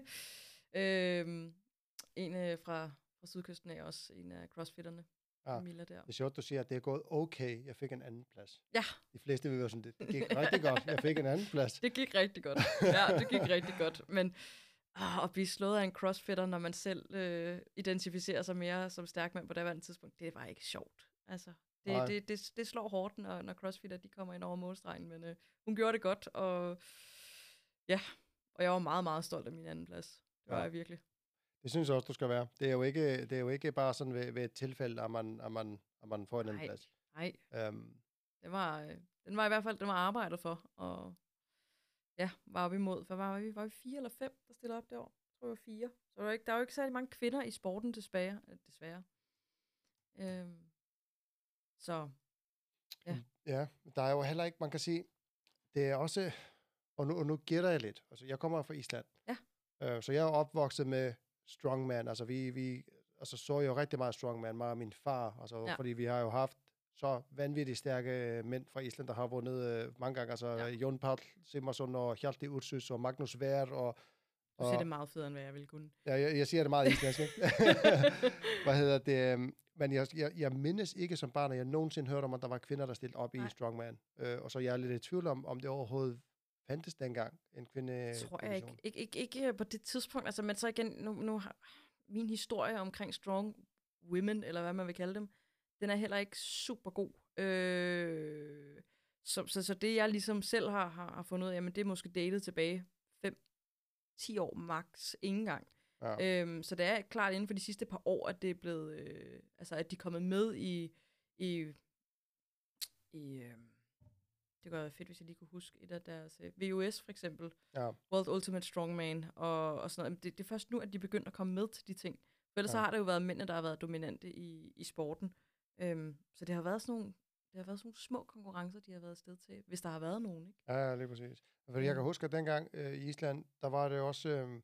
En fra Sydkysten af også, en af crossfitterne. Ja. Mila der. Det er sjovt, du siger, at det er gået okay. Jeg fik en anden plads. Ja. De fleste vil være sådan, det gik rigtig godt. Jeg fik en anden plads. Det gik rigtig godt. Ja, det gik rigtig godt. Men at blive slået af en crossfitter, når man selv identificerer sig mere som stærk mand på det tidspunkt, det var ikke sjovt. Altså, det slår hårdt, når crossfitter de kommer ind over målstregen, men hun gjorde det godt, og ja, og jeg var meget, meget stolt af min anden plads. Det var jeg virkelig. Det synes jeg også, du skal være. Det er jo ikke bare sådan ved et tilfælde, at man får en anden plads. Nej, den var i hvert fald, den var arbejdet for, og ja, var op imod, hvad var vi 4 eller 5, der stillede op derovre? Jeg tror, jeg var 4. Så der er jo ikke særlig mange kvinder i sporten, desværre. Så, ja. Ja, der er jo heller ikke, man kan sige, det er også, og nu gætter jeg lidt. Altså, jeg kommer fra Island. Ja. Så jeg er opvokset med strongman. Altså, vi så jo rigtig meget strongman, mig og min far. Altså, fordi vi har jo haft så vanvittigt stærke mænd fra Island, der har vundet mange gange. Altså, Jon Paul Simonsson og Hjalti Ursys og Magnus Vær og du siger det meget federe, end hvad jeg ville kunne. Ja, jeg siger det meget islandsk, ikke? Hvad hedder det? Men jeg mindes ikke som barn, at jeg nogensinde hørte om, at der var kvinder, der stillede op i strongman. Og så jeg er lidt i tvivl om det overhovedet fandtes dengang, en kvinde. Tror jeg ikke på det tidspunkt. Altså, men så igen, nu har min historie omkring strong women, eller hvad man vil kalde dem, den er heller ikke super god. Så det, jeg ligesom selv har fundet ud af, jamen, det er måske datet tilbage 5-10 år max, ingen gang. Ja. Så det er klart inden for de sidste par år, at det er blevet, at de er kommet med det kunne være fedt, hvis jeg lige kunne huske et af deres VUS for eksempel. Ja. World Ultimate Strongman og sådan noget. Det er først nu, at de begynder at komme med til de ting. For ellers så har det jo været mændene, der har været dominante i sporten. Så det har været sådan nogle små konkurrencer, de har været afsted til, hvis der har været nogen, ikke? Ja, lige præcis. Fordi jeg kan huske, at dengang i Island, der var det også...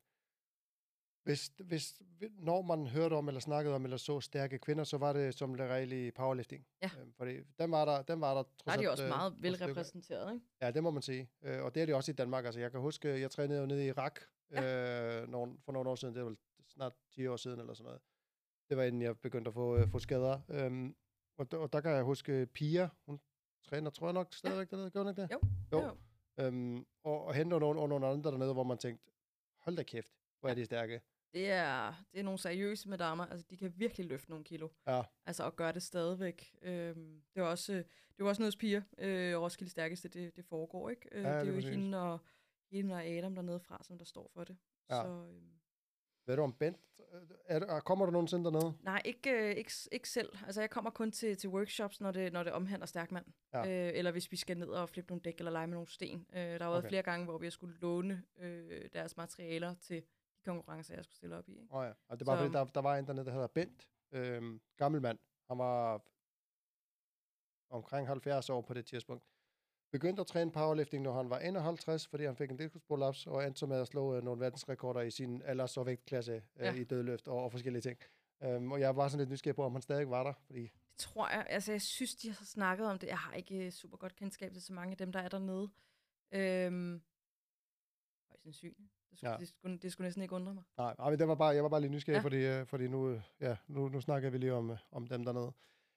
Når man hørte om, eller snakkede om, eller så stærke kvinder, så var det som regel i powerlifting. Ja. Fordi den var der trods Der er de alt, også meget velrepræsenteret, ikke? Ja, det må man sige. Og det er de også i Danmark. Altså, jeg kan huske, jeg trænede jo nede i Irak for nogle år siden. Det var snart 10 år siden, eller sådan noget. Det var inden jeg begyndte at få skader. Og der kan jeg huske Pia. Hun træner, tror jeg nok, stadigvæk dernede. Gør hun ikke det? Jo. Og hente nogle andre dernede, hvor man tænkte, hold da kæft, hvor er de stærke. Det er nogle seriøse madammer. Altså, de kan virkelig løfte nogle kilo. Ja. Altså, og gøre det stadigvæk. Det var også noget Pia. Roskilde Stærkeste, det foregår, ikke? Det er jo hende og Adam dernede fra, som der står for det. Ja. Så, Ved du om Bent? Kommer du nogensinde dernede? Nej, ikke selv. Altså, jeg kommer kun til workshops, når det omhandler stærkmand. Ja. Eller hvis vi skal ned og flippe nogle dæk eller lege med nogle sten. Der har været flere gange, hvor vi har skulle låne deres materialer til de konkurrencer, jeg skulle stille op i. Ikke? Ja. Og det var fordi, der var en dernede, der hedder Bent. Gammel mand. Han var omkring 70 år på det tidspunkt. Begyndte at træne powerlifting, når han var 51, fordi han fik en diskusprolaps, og endte så med at slå nogle verdensrekorder i sin alders- og vægtklasse i dødløft og forskellige ting. Og jeg var sådan lidt nysgerrig på, om han stadig var der. Fordi... Det tror jeg. Altså, jeg synes, de har snakket om det. Jeg har ikke super godt kendskab til så mange af dem, der er dernede. Højst sandsynligt. Det skulle næsten ikke undre mig. Nej, men jeg var bare lidt nysgerrig, fordi nu snakker vi lige om dem dernede.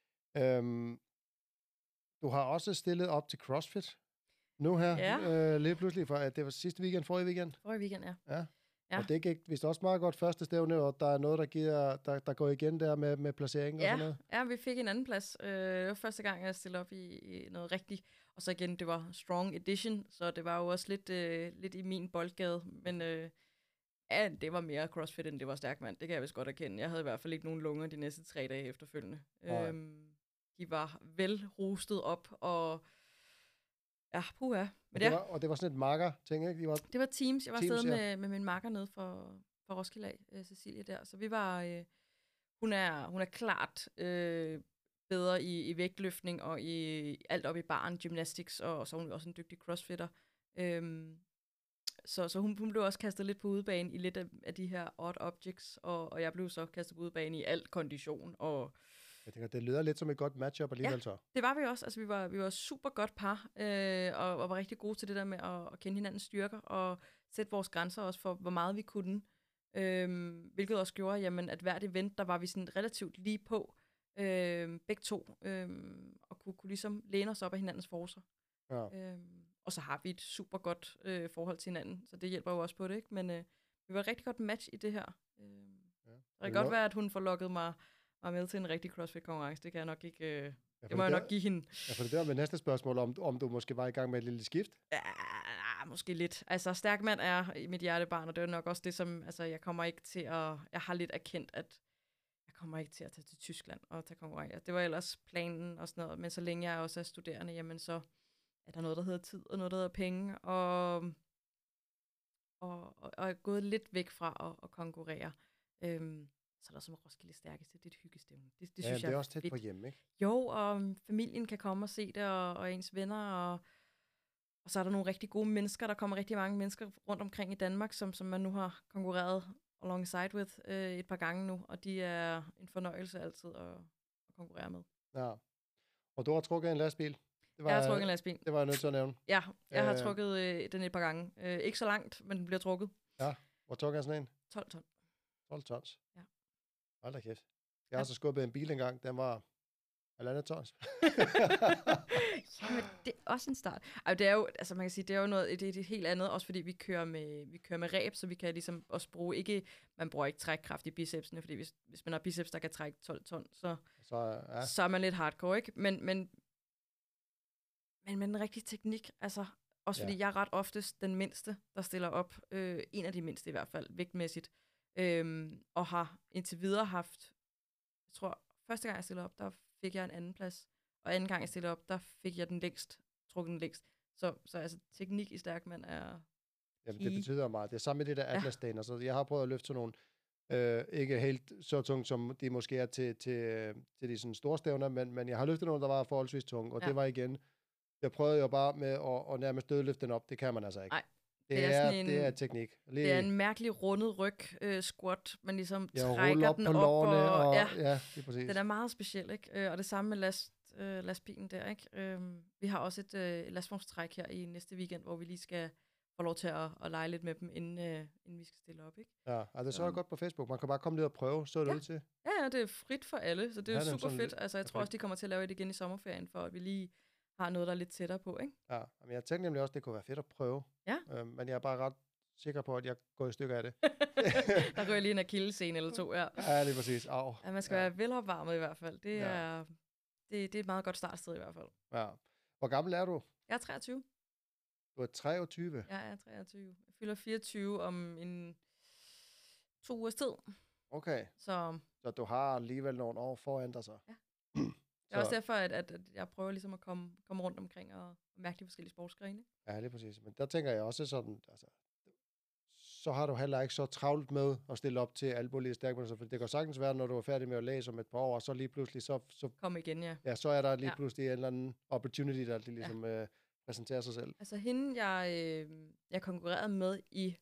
Du har også stillet op til CrossFit nu her, lige pludselig, for det var sidste weekend, forrige weekend. Forrige weekend, ja. Og det gik vist også meget godt første stævne, og der er noget, der går igen der med placering og sådan noget. Ja, vi fik en anden plads. Det var første gang, jeg stillede op i noget rigtigt. Og så igen, det var Strong Edition, så det var jo også lidt i min boldgade. Men det var mere CrossFit, end det var stærkmand. Det kan jeg vist godt erkende. Jeg havde i hvert fald ikke nogen lunger de næste 3 dage efterfølgende. De var vel rustet op, og ja, puha. Men og det var sådan et marker-ting, ikke? Det var teams. Jeg var afsted med min marker nede for Roskilde af, Cecilie der. Så vi var... hun er klart bedre i vægtløftning og i alt op i baren, gymnastics, og så er hun også en dygtig crossfitter. Så hun blev også kastet lidt på udebane i lidt af de her odd objects, og jeg blev så kastet på udebane i alt kondition. Og jeg tænker, det lyder lidt som et godt matchup alligevel så. Det var vi også. Altså, vi var super godt par, og var rigtig gode til det der med at kende hinandens styrker, og sætte vores grænser også for, hvor meget vi kunne. Hvilket også gjorde, jamen, at hvert event, der var vi sådan relativt lige på, begge to, og kunne ligesom læne os op af hinandens forser. Ja. Og så har vi et super godt forhold til hinanden, så det hjælper jo også på det, ikke? Men vi var et rigtig godt match i det her. Det kan godt være, at hun får lukket mig med til en rigtig CrossFit-konkurrence. Det kan jeg nok ikke... det må jeg nok give hende. Ja, for det der med næste spørgsmål, om du måske var i gang med et lille skift? Ja, måske lidt. Altså, stærkmand er i mit hjertebarn, og det er nok også det, som... Altså, jeg kommer ikke til at... Jeg har lidt erkendt, at jeg kommer ikke til at tage til Tyskland og tage konkurrencer. Det var ellers planen og sådan noget, men så længe jeg også er studerende, jamen så er der noget, der hedder tid, og noget, der hedder penge, og er gået lidt væk fra at konkurrere. Så er der som Roskilde Stærkeste, det er et hyggestævne. Det synes jeg det er også tæt på hjemme, ikke? Jo, og familien kan komme og se det, og ens venner, og så er der nogle rigtig gode mennesker. Der kommer rigtig mange mennesker rundt omkring i Danmark, som man nu har konkurreret alongside with et par gange nu, og de er en fornøjelse altid at konkurrere med. Ja, og du har trukket en lastbil? Jeg har trukket en lastbil. Det var jeg nødt til at nævne. Ja, jeg har trukket den et par gange. Ikke så langt, men den bliver trukket. Ja, hvor tog jeg sådan en? 12 ton. 12 tons? Ja. Hold da kæft. Jeg har så skubbet en bil engang, den var 1,5 tons. Jamen, det er også en start. Altså, det er jo, altså man kan sige, det er jo noget, det er helt andet, også fordi vi kører med ræb, så vi kan ligesom også bruge man bruger ikke trækkraft i bicepsene, fordi hvis man har biceps, der kan trække 12 ton, så er man lidt hardcore, ikke? Men med den rigtige teknik, altså også fordi jeg er ret oftest den mindste, der stiller op, en af de mindste i hvert fald, vægtmæssigt, og har indtil videre haft, jeg tror, første gang jeg stillede op, der fik jeg en anden plads, Og anden gang jeg stillede op, der fik jeg trukket den længst. Så altså, teknik i stærkmand er Jamen, det betyder meget. Det er samme med det der Atlas-dagen. Altså, jeg har prøvet at løfte sådan nogle, ikke helt så tungt, som de måske er til de sådan store stævner, men jeg har løftet nogle, der var forholdsvis tunge, og det var igen, jeg prøvede jo bare med at nærmest dødløfte den op. Det kan man altså ikke. Nej. Det er teknik. Det er en mærkelig rundet ryg-squat, man ligesom trækker rulle op den på op. lårene, og ja, lige præcis. Den er meget speciel, ikke? Og det samme med lastbilen der, ikke? Vi har også et lastvognstræk her i næste weekend, hvor vi lige skal få lov til at lege lidt med dem, inden vi skal stille op, ikke? Ja, altså det så jeg godt på Facebook. Man kan bare komme ned og prøve, så det ud til. Ja, det er frit for alle, så det er jo super fedt. Altså, jeg tror også, perfekt. de kommer til at lave det igen i sommerferien, for at vi lige har noget, der er lidt tættere på, ikke? Ja, men jeg tænkte nemlig også, det kunne være fedt at prøve. Ja. Men jeg er bare ret sikker på, at jeg går i stykker af det. Der ryger lige en akillescene eller to, ja. Ja, lige præcis. Au. Ja, man skal være velopvarmet i hvert fald. Det er et meget godt startsted i hvert fald. Ja. Hvor gammel er du? Jeg er 23. Du er 23? Jeg er 23. Jeg fylder 24 om 2 ugers tid. Okay. Så du har alligevel nogle år foran dig så? Ja. Det er også derfor, at jeg prøver ligesom at komme rundt omkring og mærke de forskellige sportsgrene. Ja, lige præcis. Men der tænker jeg også sådan, altså, så har du heller ikke så travlt med at stille op til alle mulige stærkmænd. For det kan sagtens være, når du er færdig med at læse om et par år, og så lige pludselig, så kom igen, ja. Ja, så er der lige pludselig en eller anden opportunity, der ligesom præsenterer sig selv. Altså hende, jeg konkurrerede med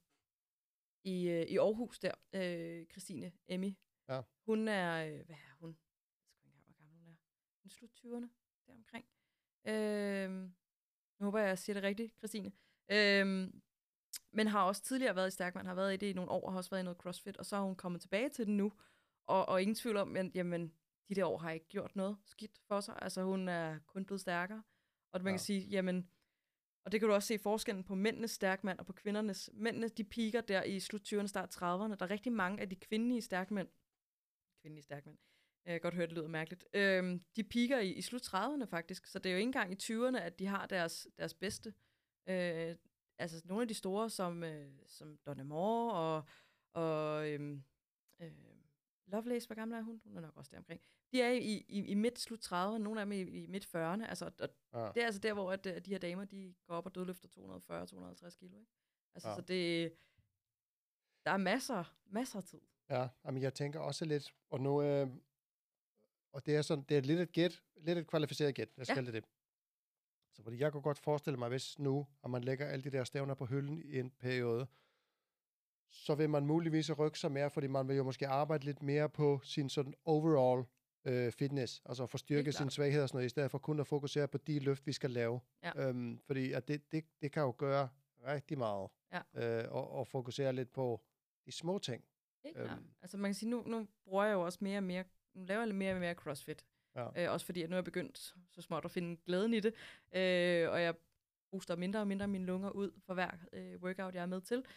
i Aarhus der, Christine Emmy. Ja. Hun er, hvad er hun? Jeg ved ikke engang, hvor gammel hun er. Hun er slut 20'erne, deromkring. Nu håber jeg siger det rigtigt, Christine. Men har også tidligere været i stærkmand, har været i det i nogle år, og har også været i noget CrossFit, og så har hun kommet tilbage til det nu. Og ingen tvivl om, at jamen, de der år har ikke gjort noget skidt for sig. Altså hun er kun blevet stærkere. Og man kan sige, jamen, og det kan du også se forskellen på mændenes stærkmand og på kvindernes. Mændene, de piker der i slut 20'erne, start 30'erne. Der er rigtig mange af de kvindelige stærkmænd. Jeg kan godt høre, det lyder mærkeligt. De piker i slut 30'erne faktisk. Så det er jo ikke engang i 20'erne, at de har deres bedste. Altså nogle af de store, som Donna Moore og Lovelace, hvor gammel er hun? Hun er nok også deromkring. De er i midt-slut 30'erne, nogle af dem i midt-40'erne. Altså, det er altså der, hvor at de her damer, de går op og dødløfter 240-250 kilo. Ikke? Altså, så der er masser af tid. Ja, men jeg tænker også lidt, og nu, og det er sådan, det er lidt et kvalificeret gæt, lad os kalde det. Så fordi jeg kunne godt forestille mig, hvis nu, at man lægger alle de der stævner på hylden i en periode, så vil man muligvis rykke sig mere, fordi man vil jo måske arbejde lidt mere på sin sådan overall fitness, altså få styrket sin svaghed og sådan noget, i stedet for kun at fokusere på de løft, vi skal lave. Ja. Fordi at det kan jo gøre rigtig meget, og fokusere lidt på de små ting. Altså man kan sige, nu bruger jeg jo også mere og mere, nu laver jeg mere og mere CrossFit. Ja. Også fordi, at nu er jeg begyndt så småt at finde glæden i det, og jeg booster mindre og mindre mine lunger ud for hver workout, jeg er med til.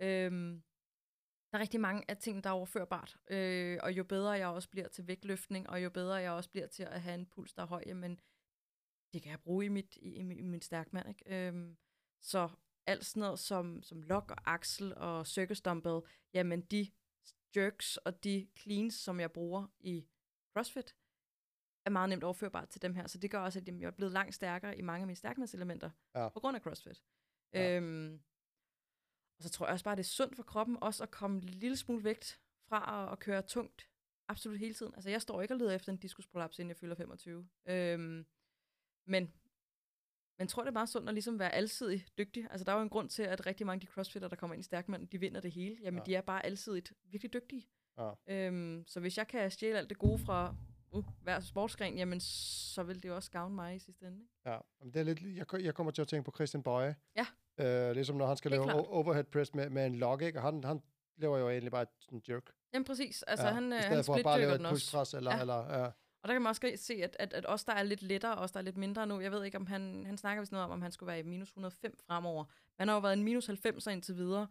Der er rigtig mange af ting, der er overførbart, og jo bedre jeg også bliver til vægtløftning, og jo bedre jeg også bliver til at have en puls, der er høj, jamen, det kan jeg bruge i min stærkmand, ikke? Så alt sådan noget som lock og aksel og circus dumbbell, jamen de jerks og de cleans, som jeg bruger i CrossFit, er meget nemt overførbart til dem her. Så det gør også, at jeg er blevet langt stærkere i mange af mine stærkmandselementer på grund af CrossFit. Ja. Og så tror jeg også bare, det er sundt for kroppen også at komme en lille smule vægt fra at køre tungt absolut hele tiden. Altså jeg står ikke og leder efter en diskusprolaps, inden jeg fylder 25. Men tror det er meget sundt at ligesom være alsidig dygtig. Altså der er jo en grund til, at rigtig mange af de crossfitter, der kommer ind i stærkmand, de vinder det hele. Jamen de er bare alsidigt virkelig dygtige. Ja. Så hvis jeg kan stjæle alt det gode fra hver sportsgren, jamen så vil det jo også gavne mig i sidste ende. Ikke? Ja, men det er lidt, jeg kommer til at tænke på Christian Bøje. Ja. Ligesom når han skal lave overhead press med en log, ikke? Og han laver jo egentlig bare et jerk. Jamen præcis. Altså han i stedet for at bare lave et push-press eller. Og der kan man også se, at os, der er lidt lettere, os, der er lidt mindre nu, jeg ved ikke, om han snakker vist noget om han skulle være i minus 105 fremover. Men han har jo været en minus 90 indtil videre.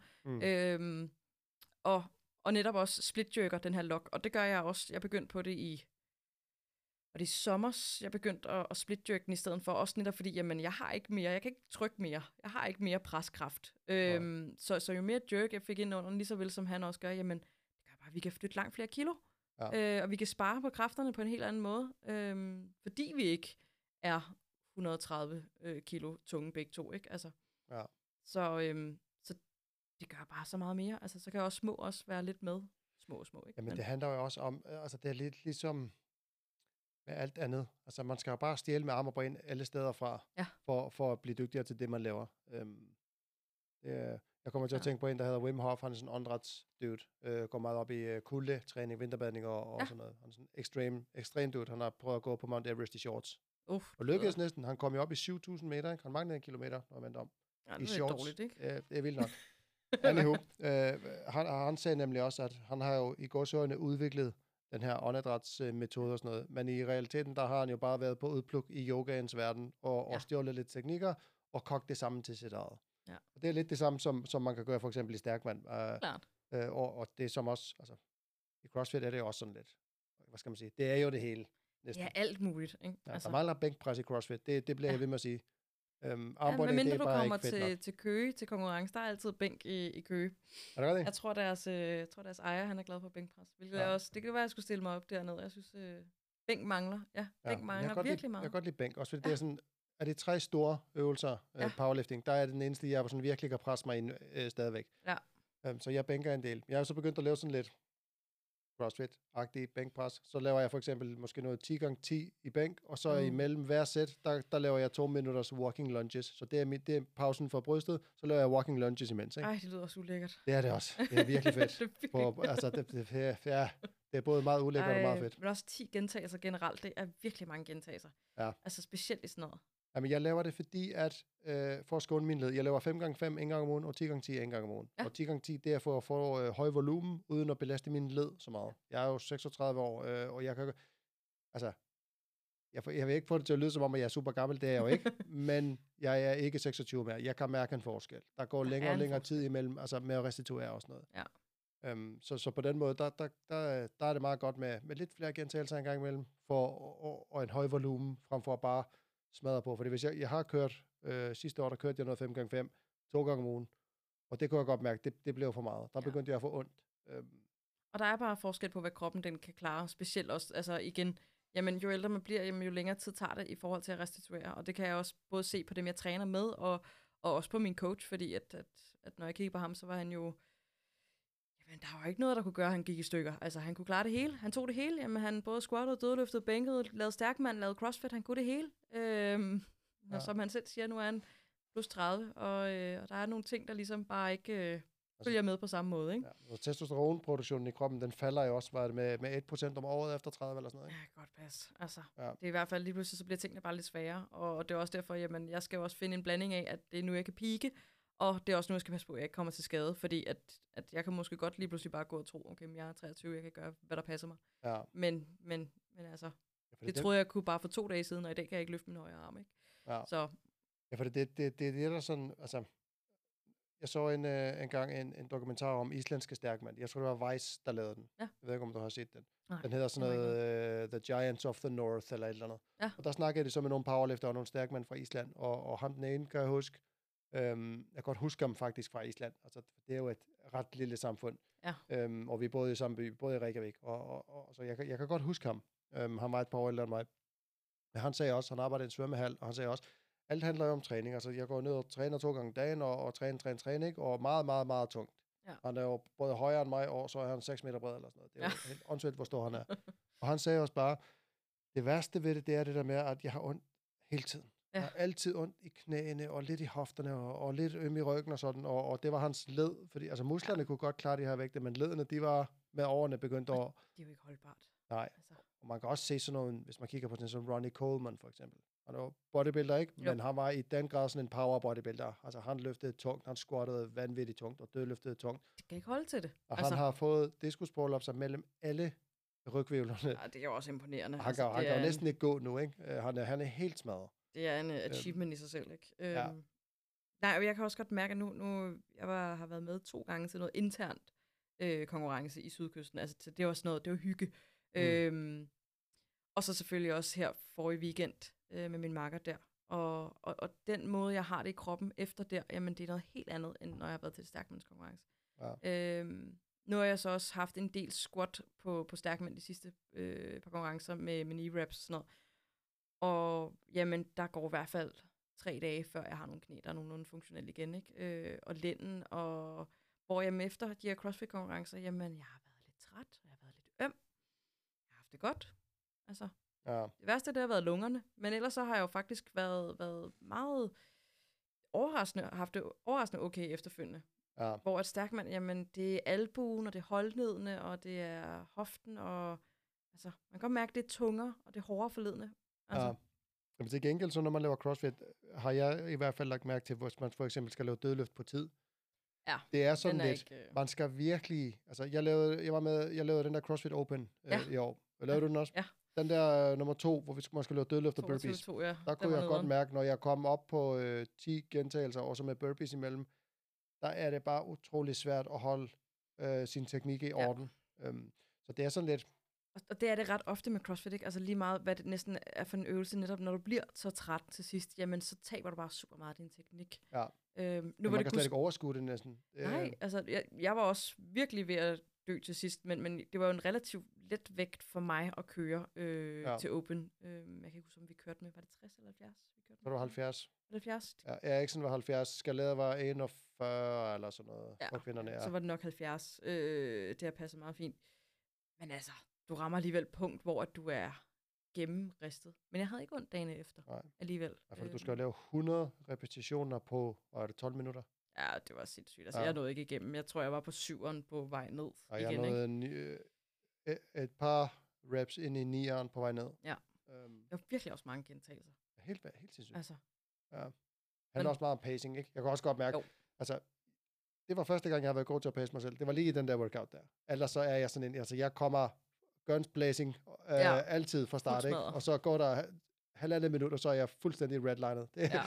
Og netop også split-jerker den her lock. Og det gør jeg også. Jeg begyndte på det i sommers, jeg begyndte at split-jerke den i stedet for, også netop fordi, jamen, jeg har ikke mere, jeg kan ikke trykke mere, jeg har ikke mere preskraft. Så jo mere jerk jeg fik ind under, lige så vel som han også gør, jamen, det gør bare, vi kan flytte langt flere kilo, og vi kan spare på kræfterne på en helt anden måde, fordi vi ikke er 130 kilo tunge begge to, ikke? Altså, Ja. Så det gør bare så meget mere. Altså, så kan også små også være lidt med. Små, ikke? Jamen, det handler jo også om, altså det er lidt ligesom med alt andet. Altså, man skal jo bare stjæle med arm og ben alle steder fra, for at blive dygtigere til det, man laver. Jeg kommer til at tænke på en, der hedder Wim Hof. Han er sådan en åndedrætsdude. Går meget op i kuldetræning, vinterbadning og sådan noget. Han er sådan ekstrem dude. Han har prøvet at gå på Mount Everest i shorts. Og lykkedes næsten. Han kom jo op i 7.000 meter. Han manglede en kilometer, når han vendte om. Ja, det er shorts. Dårligt, ikke? Det er vildt nok. Anywho, han sagde nemlig også, at han har jo i gåseøjne udviklet den her åndedrætsmetode og sådan noget, men i realiteten, der har han jo bare været på udpluk i yogaens verden, og stjålet lidt teknikker, og kogt det sammen til sit eget. Ja. Og det er lidt det samme, som man kan gøre for eksempel i stærkvand. Klart. Og det som også, altså, i CrossFit er det jo også sådan lidt, hvad skal man sige, det er jo det hele. Næsten. Ja, alt muligt. Ikke? Ja, altså. Der mangler bænkpres i CrossFit, det bliver jeg ved med at sige. Men mindre du kommer til Køge, til konkurrence, der er altid bænk i Køge. Er det godt, jeg tror, deres ejer, han er glad for bænkpres. Hvilket også, det kan være, at jeg skulle stille mig op dernede. Jeg synes, bænk mangler. Ja, bænk mangler virkelig meget. Jeg kan godt lide bænk, også fordi det er sådan, er det 3 store øvelser, powerlifting, der er det den eneste, jeg sådan virkelig kan presse mig ind stadigvæk. Ja. Så jeg bænker en del. Jeg har så begyndt at lave sådan lidt CrossFit-agtig bænkpres. Så laver jeg for eksempel måske noget 10x10 i bænk, og så imellem hver sæt, der laver jeg 2 minutters walking lunges. Så det er pausen for brystet, så laver jeg walking lunges imens. Ikke? Ej, det lyder også ulækkert. Det er det også. Det er virkelig fedt. Det er både meget ulækkert og meget fedt. Men også 10 gentagelser generelt, det er virkelig mange gentagelser. Ja. Altså specielt i sådan noget. Jamen, jeg laver det, fordi at, for at skåne min led, jeg laver 5x5 en gang om ugen, og 10x10 en gang om ugen. Ja. Og 10x10, det er for at få høj volumen, uden at belaste min led så meget. Jeg er jo 36 år, og jeg kan... Altså, jeg vil ikke få det til at lyde som om, at jeg er super gammel, det er jeg jo ikke, men jeg er ikke 26 mere. Jeg kan mærke en forskel. Der går længere og længere tid imellem, altså med at restituere og sådan noget. Ja. Så på den måde, der er det meget godt med lidt flere gentagelser en gang imellem, og en høj volumen, frem for at bare smadre på. Fordi hvis jeg har kørt, sidste år, der kørte jeg noget 5x5, 2 gange om ugen, og det kunne jeg godt mærke, det blev for meget. Der begyndte jeg at få ondt. Og der er bare forskel på, hvad kroppen den kan klare, specielt også, altså igen, jamen jo ældre man bliver, jamen, jo længere tid tager det i forhold til at restituere, og det kan jeg også både se på dem, jeg træner med, og også på min coach, fordi at når jeg kigger på ham, så var han jo, jamen der var ikke noget, der kunne gøre, at han gik i stykker. Altså han kunne klare det hele, han tog det hele, jamen han både squattede, dødløftede, bænkede, lavede stærkmand, lavede CrossFit, han kunne det hele. Og som han selv siger, nu er han plus 30, og der er nogle ting, der ligesom bare ikke følger med på samme måde, ikke? Ja, og testosteronproduktionen i kroppen, den falder jo også, var det med 1% om året efter 30 eller sådan noget, ikke? Ja, godt pas. Altså, det er i hvert fald lige pludselig, så bliver tingene bare lidt sværere, og det er også derfor, jamen, jeg skal jo også finde en blanding af, at det er nu, jeg kan pike, og det er også nu, jeg skal passe på, at jeg ikke kommer til skade, fordi at jeg kan måske godt lige pludselig bare gå og tro, okay, men jeg er 23, jeg kan gøre, hvad der passer mig. Ja. Men altså, det troede jeg kunne bare for 2 dage siden, og i dag kan jeg ikke løfte min højre arm, ikke? Ja. Så. Ja, for det der sådan, altså, jeg så engang en dokumentar om islandske stærkmænd. Jeg tror, det var Vice, der lavede den. Ja. Jeg ved ikke, om du har set den. Nej, den hedder sådan noget The Giants of the North, eller et eller andet. Ja. Og der snakkede de så med nogle powerlifter og nogle stærkmænd fra Island, og ham den ene, kan jeg huske, jeg kan godt huske ham faktisk fra Island. Altså, det er jo et ret lille samfund. Ja. Og vi boede i samme by, både i Reykjavik. Og så jeg kan godt huske ham. Han var et par år ældre end mig. Men han sagde også, han arbejdede i en svømmehal, og han sagde også, alt handler jo om træning. Altså, jeg går ned og træner 2 gange om dagen, og træner, ikke? Og meget, meget, meget tungt. Ja. Han er jo både højere end mig, og så er han 6 meter bred eller sådan noget. Det er jo helt åndssvagt, hvor stor han er. Og han sagde også bare, det værste ved det er det der med, at jeg har ondt hele tiden. Ja. Jeg har altid ondt i knæene, og lidt i hofterne, og lidt øm i ryggen og sådan, og det var hans led, fordi altså musklerne kunne godt klare de her vægte, men ledene, de var med årene begyndt at... Det er jo ikke holdbart. Nej, altså. Og man kan også se sådan noget, hvis man kigger på sådan som Ronnie Coleman for eksempel. Han var bodybuilder, ikke? Jo. Men han var i den grad sådan en power bodybuilder. Altså han løftede tungt, han squattede vanvittigt tungt, og dødløftede tungt. Det kan ikke holde til det. Og han har fået diskus prolapser mellem alle rygvævlerne. Ja, det er jo også imponerende. Han kan jo næsten ikke gå nu, ikke? Han er helt smadret. Det er en achievement i sig selv, ikke? Ja. Nej, og jeg kan også godt mærke, at nu har været med 2 gange til noget internt konkurrence i Sydkysten. Altså det var sådan noget, det var hygge. Og så selvfølgelig også her forrige weekend med min makker der. Og den måde, jeg har det i kroppen efter der, jamen det er noget helt andet, end når jeg har været til stærkmandskonkurrence. Ja. Nu har jeg så også haft en del squat på stærkmænd de sidste par konkurrencer med knee reps og sådan noget. Og jamen, der går i hvert fald 3 dage, før jeg har nogle knæ, der er nogenlunde funktionelle igen, ikke? Og lænden, og hvor jeg efter de her CrossFit-konkurrencer, jamen, jeg har været lidt træt, jeg har været lidt øm, jeg har haft det godt, altså. Ja. Det værste, det har været lungerne, men ellers så har jeg jo faktisk været meget overraskende, haft det overraskende okay efterfølgende. Ja. Hvor et stærkmand, jamen, det er albuen, og det er holdnedene, og det er hoften, og altså, man kan godt mærke, det er tungere, og det er hårdere forledende. Altså. Ja. Jamen, til gengæld, så når man laver CrossFit, har jeg i hvert fald lagt mærke til, hvis man for eksempel skal lave dødløft på tid. Ja, det er sådan lidt, ikke, man skal virkelig, altså jeg lavede den der CrossFit Open i år. Lavede du den også? Ja. Den der nummer 2, hvor man skal lave dødløft og burpees. 2, ja. Der kunne jeg godt mærke, når jeg kom op på 10 gentagelser, og så med burpees imellem, der er det bare utrolig svært at holde sin teknik i orden. Så det er sådan lidt. Og det er det ret ofte med CrossFit, ikke? Altså lige meget, hvad det næsten er for en øvelse, netop når du bliver så træt til sidst, jamen så taber du bare super meget af din teknik. Ja. Nu man kan slet ikke overskue det næsten. Nej, altså jeg var også virkelig ved at dø til sidst, men det var jo en relativt let vægt for mig at køre til Open. Jeg kan ikke huske, om vi kørte med, var det 60 eller 70? Vi kørte med? Så var 70. 70? Ja, Eriksen var 70, Skalader var 41 eller sådan noget, for kvinderne er. Så var det nok 70. Det har passet meget fint. Men altså, du rammer alligevel et punkt, hvor du er gennemristet. Men jeg havde ikke ondt dagen efter. Nej. Alligevel. Ja, for du skal jo lave 100 repetitioner på, var det 12 minutter? Ja, det var sindssygt. Altså, jeg nåede ikke igennem. Jeg tror, jeg var på 7'eren på vej ned. Og jeg nåede et par reps ind i 9'eren på vej ned. Ja. Det var virkelig også mange gentagelser. Helt sindssygt. Altså. Ja. Han er også meget om pacing, ikke? Jeg kan også godt mærke, altså, det var første gang, jeg har været god til at pace mig selv. Det var lige i den der workout der. Ellers så er jeg sådan en, altså jeg kommer guns blazing altid fra start, ikke? Og så går der halvandet minut, og så er jeg fuldstændig redlinet.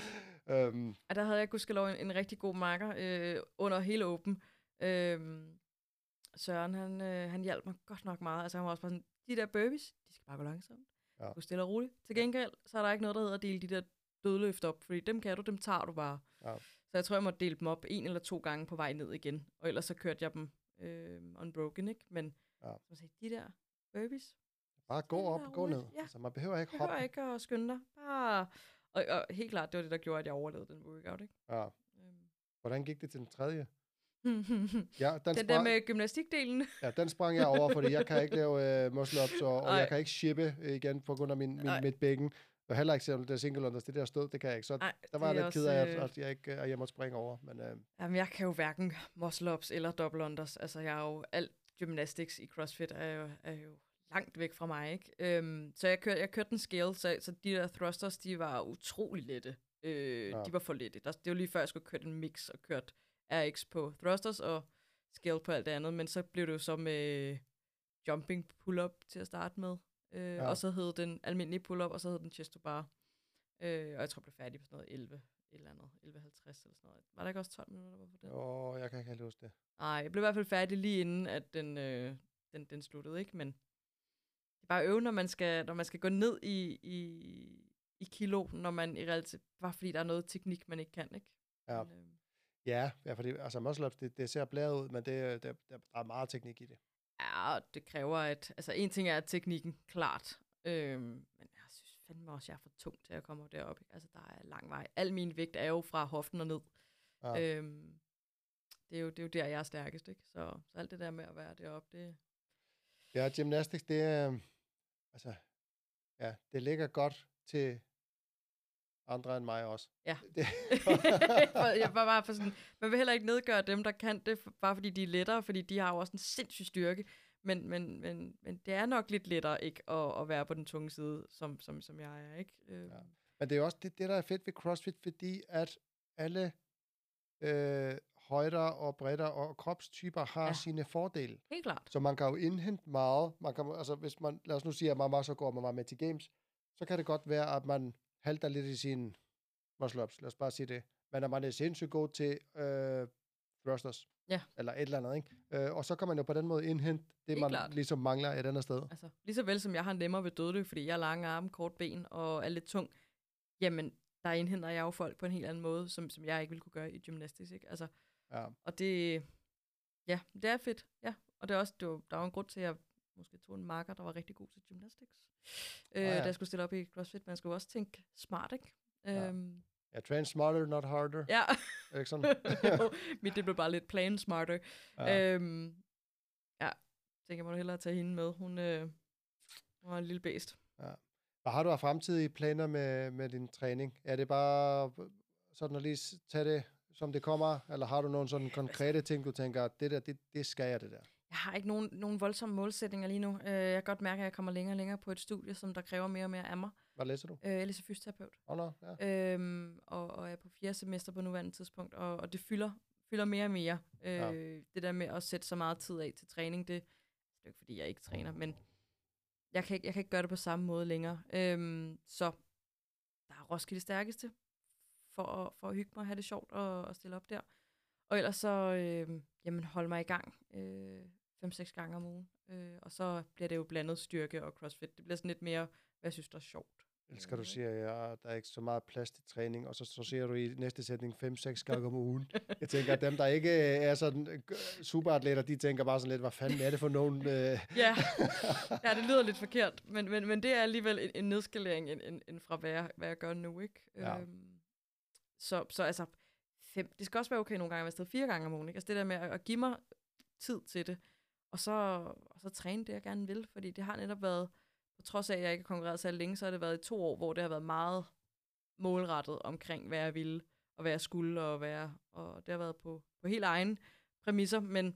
Og der havde jeg gudskelov en rigtig god marker under hele Open. Søren, han hjalp mig godt nok meget. Altså han var også bare sådan, de der burpees, de skal bare gå langsomt. Gå stille og roligt. Til gengæld, så er der ikke noget, der hedder at dele de der dødløft op, fordi dem tager du bare. Ja. Så jeg tror, jeg måtte dele dem op 1 eller 2 gange på vej ned igen. Og ellers så kørte jeg dem unbroken, ikke? Men så sagde de der burpees. Bare gå op og gå ned. Ja. Altså, man behøver ikke hoppe. behøver ikke at skynde dig. Bare. Og helt klart, det var det, der gjorde, at jeg overlevede den workout, ikke? Ja. Hvordan gik det til den tredje? Ja, den der med gymnastikdelen. Ja, den sprang jeg over, fordi jeg kan ikke lave muscle-ups, og jeg kan ikke shippe igen på grund af mit bækken. Og heller ikke selvom det er single unders, det der stød, det kan jeg ikke. Så der var jeg lidt ked af, at jeg måtte springe over. Men, jamen, jeg kan jo hverken muscle-ups eller double unders. Altså, jeg er jo alt gymnastics i CrossFit er jo langt væk fra mig, ikke? Så jeg kørte den scale, så de der thrusters, de var utrolig lette. De var for lette. Det var lige før, jeg skulle køre en mix og kørt RX på thrusters og scale på alt det andet, men så blev det jo så med jumping pull-up til at starte med. Og så hed den almindelige pull-up, og så hed den chest to bar. Og jeg tror, jeg blev færdig på sådan noget 11 eller andet, 11.50 eller sådan noget. Var der ikke også 12 minutter, der var på den? Jeg kan ikke helt huske det. Nej, jeg blev i hvert fald færdig lige inden, at den sluttede, ikke? Men det er bare øve, når man skal gå ned i kilo, når man i realitet, bare fordi der er noget teknik, man ikke kan, ikke? Ja. Men, ja, fordi altså muscle-ups, det ser blæret ud, men der er meget teknik i det. Ja, det kræver altså en ting er teknikken, klart. Men jeg synes fandme også, jeg er for tung til at komme derop. Ikke? Altså, der er lang vej. Al min vægt er jo fra hoften og ned. Ja. Det er jo der, jeg er stærkest, ikke? Så alt det der med at være deroppe, det. Ja, gymnastics, det er, altså, ja, det ligger godt til andre end mig også. Ja. Jeg var bare for sådan, man vil heller ikke nedgøre dem, der kan det, bare fordi de er lettere, fordi de har jo også en sindssyg styrke. Men det er nok lidt lettere ikke at være på den tunge side, som jeg er, ikke? Ja. Men det er jo også det, der er fedt ved CrossFit, fordi at alle højder og bredder og kropstyper har sine fordele. Helt klart. Så man kan jo indhente meget. Man kan, altså hvis man, lad os nu sige, at man så går man med til games, så kan det godt være, at man halter lidt i sine muscle-ups, lad os bare sige det. Men at man er sindssygt god til thrusters. Ja. Eller et eller andet, ikke? Og så kan man jo på den måde indhente det, man ligesom mangler et andet sted. Altså, lige så vel som jeg har nemmere ved dødløb, fordi jeg har lange arme, kort ben og er lidt tung, jamen, der indhenter jeg jo folk på en helt anden måde, som jeg ikke ville kunne gøre i gymnastics, ikke? Altså, og det, ja, det er fedt, ja. Og det er også, der er jo en grund til, at jeg måske tog en marker, der var rigtig god til gymnastics. Da jeg skulle stille op i CrossFit, man skulle også tænke smart, ikke? Ja, train smarter, not harder. Ja. Er ikke sådan? Jo, det blev bare lidt plain smarter. Ja. Tænker man hellere tage hende med. Hun var en lille bæst. Ja. Hvad har du af fremtidige planer med din træning? Er det bare sådan at lige tage det, som det kommer? Eller har du nogle sådan konkrete ting, du tænker, det skal jeg, det der? Jeg har ikke nogen voldsomme målsætninger lige nu. Jeg kan godt mærke, at jeg kommer længere og længere på et studie, som der kræver mere og mere af mig. Hvad læser du? Jeg læser fysioterapeut. Ja. Og er på 4. semester på nuværende tidspunkt, og det fylder mere og mere. Det der med at sætte så meget tid af til træning, det er ikke fordi, jeg ikke træner, men jeg kan ikke gøre det på samme måde længere. Så der er Roskilde stærkeste for at hygge mig og have det sjovt og stille op der. Og ellers så holde mig i gang 5-6 gange om ugen. Og så bliver det jo blandet styrke og CrossFit. Det bliver sådan lidt mere, hvad jeg synes, der er sjovt. Elsker du siger, der er ikke så meget plads til træning, og så siger du i næste sætning 5-6 gange om ugen. Jeg tænker, at dem, der ikke er sådan superatleter, de tænker bare sådan lidt, hvad fanden er det for nogen? Ja, det lyder lidt forkert, men det er alligevel en nedskalering end fra, hvad jeg gør nu, ikke? Ja. Så altså, det skal også være okay nogle gange, hvis det er 4 gange om ugen, ikke? Altså det der med at give mig tid til det, og så træne det, jeg gerne vil, fordi det har netop været, på trods af, at jeg ikke har konkurreret så længe, så har det været i 2 år, hvor det har været meget målrettet omkring, hvad jeg ville, og hvad jeg skulle, og det har været på helt egen præmisser, men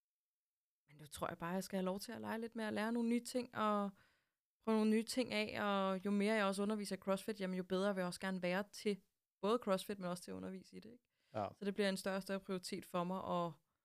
nu tror jeg bare, at jeg skal have lov til at lege lidt med at lære nogle nye ting, og prøve nogle nye ting af, og jo mere jeg også underviser i CrossFit, jamen jo bedre vil jeg også gerne være til både CrossFit, men også til at undervise i det, ikke? Ja. Så det bliver en større og større prioritet for mig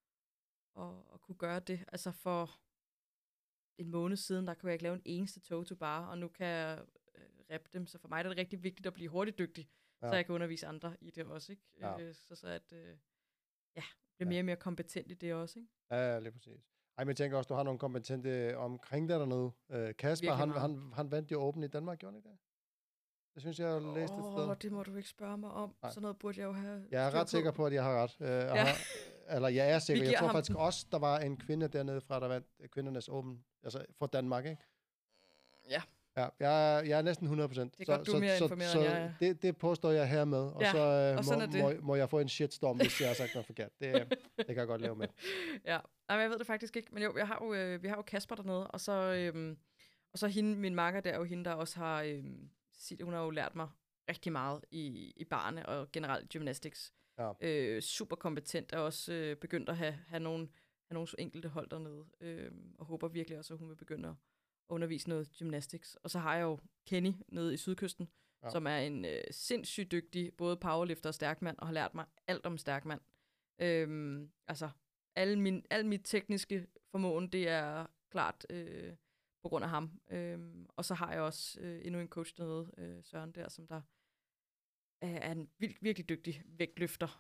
at kunne gøre det. Altså for en måned siden, der kunne jeg ikke lave en eneste toe to bar, og nu kan jeg rappe dem. Så for mig er det rigtig vigtigt at blive hurtigt dygtig, så jeg kan undervise andre i det også, ikke? Ja. Så at blive mere og mere kompetent i det også, ikke? Ja, lige præcis. Men jeg tænker også, du har nogle kompetente omkring der dernede. Kasper, han vandt jo Open i Danmark, gjorde han ikke det? Det synes jeg, jeg læste et sted. Det må du ikke spørge mig om. Sådan noget burde jeg jo have. Jeg er ret sikker på, at jeg har ret. Eller jeg er sikker. Jeg tror faktisk også, der var en kvinde dernede fra, der vandt kvindernes Open. Altså for Danmark, ikke? Ja. Ja, jeg er næsten 100%. Det er godt, du er mere informeret, end jeg er. Det påstår jeg hermed. Og så må jeg få en shitstorm, hvis jeg har sagt noget forkert. Det kan jeg godt leve med. Ja, men jeg ved det faktisk ikke. Men jo, vi har jo Kasper dernede, og så hende, min makker der, er jo hende, der også har... hun har jo lært mig rigtig meget i barne og generelt gymnastics. Ja. Super kompetent, og også begyndt at have nogle enkelte hold dernede. Og håber virkelig også, at hun vil begynde at undervise noget gymnastics. Og så har jeg jo Kenny nede i Sydkysten, som er en sindssygt dygtig, både powerlifter og stærkmand, og har lært mig alt om stærkmand. Altså, al mit tekniske formåen, det er klart... på grund af ham. Og så har jeg også endnu en coach dernede, Søren der, som der er en virkelig dygtig vægtløfter.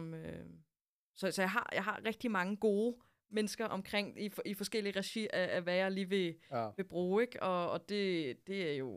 Så jeg har rigtig mange gode mennesker omkring i forskellige regi af hvad jeg lige vil bruge, ikke? Og det er jo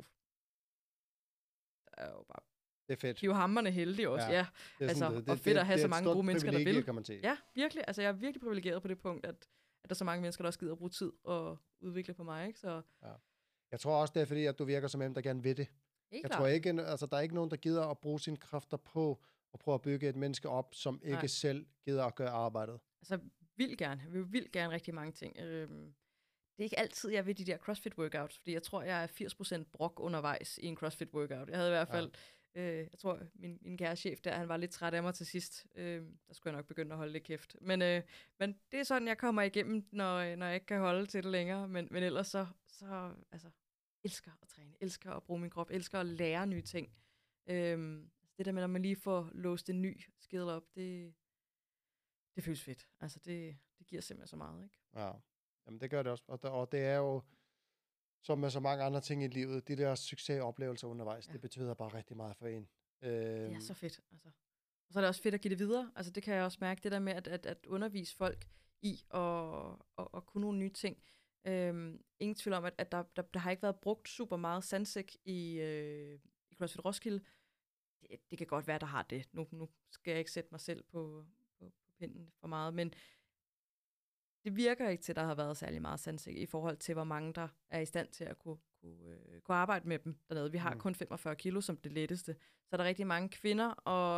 bare... Det er fedt. De er jo hamrende heldige også, ja. Og fedt at have så mange gode mennesker, der vil. Kan man sige. Ja, virkelig. Altså, jeg er virkelig privilegeret på det punkt, at der er så mange mennesker, der også gider at bruge tid og udvikle på mig, ikke? Så... Ja. Jeg tror også, det er fordi, at du virker som en, der gerne vil det. Jeg tror ikke, der er ikke nogen, der gider at bruge sine kræfter på at prøve at bygge et menneske op, som ikke selv gider at gøre arbejdet. Altså, jeg vil gerne rigtig mange ting. Det er ikke altid, jeg vil de der CrossFit-workouts, fordi jeg tror, jeg er 80% brok undervejs i en CrossFit-workout. Jeg havde i hvert fald... jeg tror, min kære chef der, han var lidt træt af mig til sidst. Der skulle jeg nok begynde at holde lidt kæft. Men det er sådan, jeg kommer igennem, når jeg ikke kan holde til det længere. Men ellers så altså, elsker at træne, elsker at bruge min krop, elsker at lære nye ting. Det der med, når man lige får låst en ny skill op, det føles fedt. Altså, det giver simpelthen så meget, ikke? Ja, jamen det gør det også. Og det er jo... som med så mange andre ting i livet, de der succesoplevelser undervejs, det betyder bare rigtig meget for en. Det er så fedt, altså. Og så er det også fedt at give det videre. Altså det kan jeg også mærke, det der med at undervise folk i og kunne nogle nye ting. Ingen tvivl om, at der har ikke været brugt super meget sandsæk i CrossFit Roskilde. Det kan godt være, der har det. Nu skal jeg ikke sætte mig selv på pinden for meget, men det virker ikke til, at der har været særlig meget sandsæk i forhold til, hvor mange der er i stand til at kunne arbejde med dem dernede. Vi har kun 45 kilo som det letteste. Så er der rigtig mange kvinder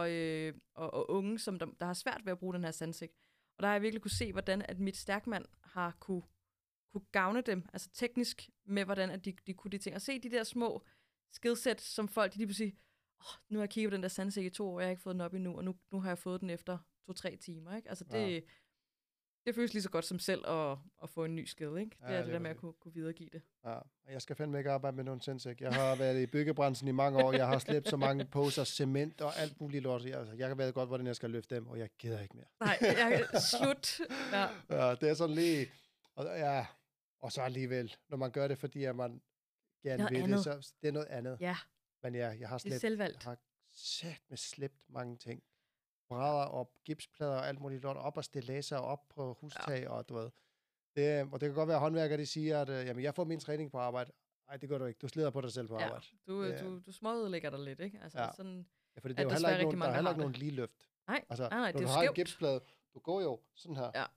og unge, som der har svært ved at bruge den her sandsæk. Og der har jeg virkelig kunne se, hvordan at mit stærkmand har kunne gavne dem, altså teknisk, med hvordan at de kunne de ting. Og se de der små skillsæt, som folk, de lige pludselig, nu har jeg kigget på den der sandsæk i 2 år, jeg har ikke fået den op endnu, og nu har jeg fået den efter 2-3 timer, ikke? Altså det føles lige så godt som selv at få en ny skill, ikke? Det er det der med at kunne videregive det. Ja, jeg skal fandme ikke arbejde med nogen sandsæk. Jeg har været i byggebranchen i mange år, jeg har slæbt så mange poser cement og alt muligt lort. Jeg ved godt, hvordan jeg skal løfte dem, og jeg gider ikke mere. Nej, jeg slut. Ja, det er sådan lige, og så alligevel, når man gør det, fordi at man gerne vil det, så det er noget andet. Ja. Men jeg har slæbt, med slæbt mange ting. Brædder op, gipsplader og alt muligt lort op og stillaser op på hustag og du ved. Og det kan godt være, at håndværkere de siger, at jamen, jeg får min træning på arbejde. Nej, det gør du ikke. Du slider på dig selv på arbejde. Du småødelægger dig lidt, ikke? Altså, sådan, fordi det er jo heller ikke nogen lige løft. Nej, altså, nej, det er jo skævt. Når du har en gipsplade, du går jo sådan her. Ja.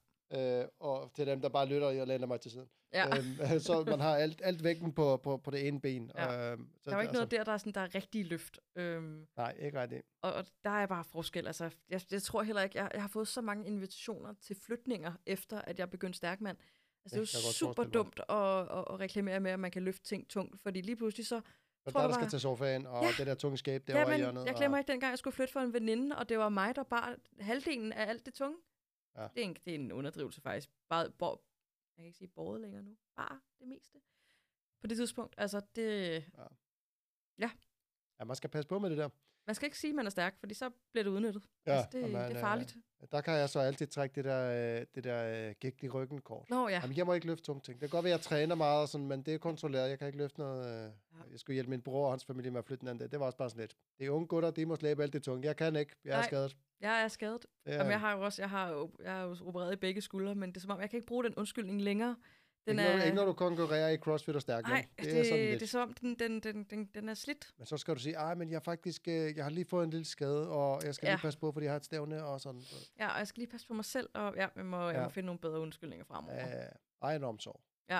Og til dem, der bare lytter, jeg læner mig til siden. Ja. Så man har alt vægten på det ene ben. Ja. Der er jo ikke noget der er rigtig løft. Nej, ikke rigtigt. Og der er bare forskel. Altså, jeg tror heller ikke, jeg har fået så mange invitationer til flytninger, efter at jeg begyndte stærkmand. Altså, det er jo super dumt at reklamere med, at man kan løfte ting tungt, fordi lige pludselig så... Og der skal til sofaen, og det der tunge skab derovre i hjørnet. Jeg glemmer ikke dengang, jeg skulle flytte for en veninde, og det var mig, der bar halvdelen af alt det tunge. Ja. Det er en underdrivelse faktisk. Jeg kan ikke sige båret længere nu. Bare det meste. På det tidspunkt. Altså det... Ja, man skal passe på med det der. Man skal ikke sige, at man er stærk, fordi så bliver det udnyttet. Ja, altså det er farligt. Der kan jeg så altid trække det der gigt i ryggen kort. Nå ja. Jamen, jeg må ikke løfte tunge ting. Det kan godt være, at jeg træner meget, og sådan, men det er kontrolleret. Jeg kan ikke løfte noget. Jeg skulle hjælpe min bror og hans familie med at flytte den anden dag. Det var også bare sådan lidt. Det er unge gutter, de må slæbe alt det tunge. Jeg kan ikke. Jeg er skadet. Jeg er skadet. Jamen, jeg har jo opereret i begge skuldre, men det er som om, jeg kan ikke bruge den undskyldning længere. Ikke når du konkurrerer i CrossFit og stærk. Nej, det er som om, den er slidt. Men så skal du sige, men jeg jeg har lige fået en lille skade, og jeg skal lige passe på, fordi jeg har et stævne og sådan. Ja, og jeg skal lige passe på mig selv, og jeg må finde nogle bedre undskyldninger fremover. Egen omsorg. Ja.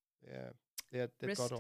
Det er et godt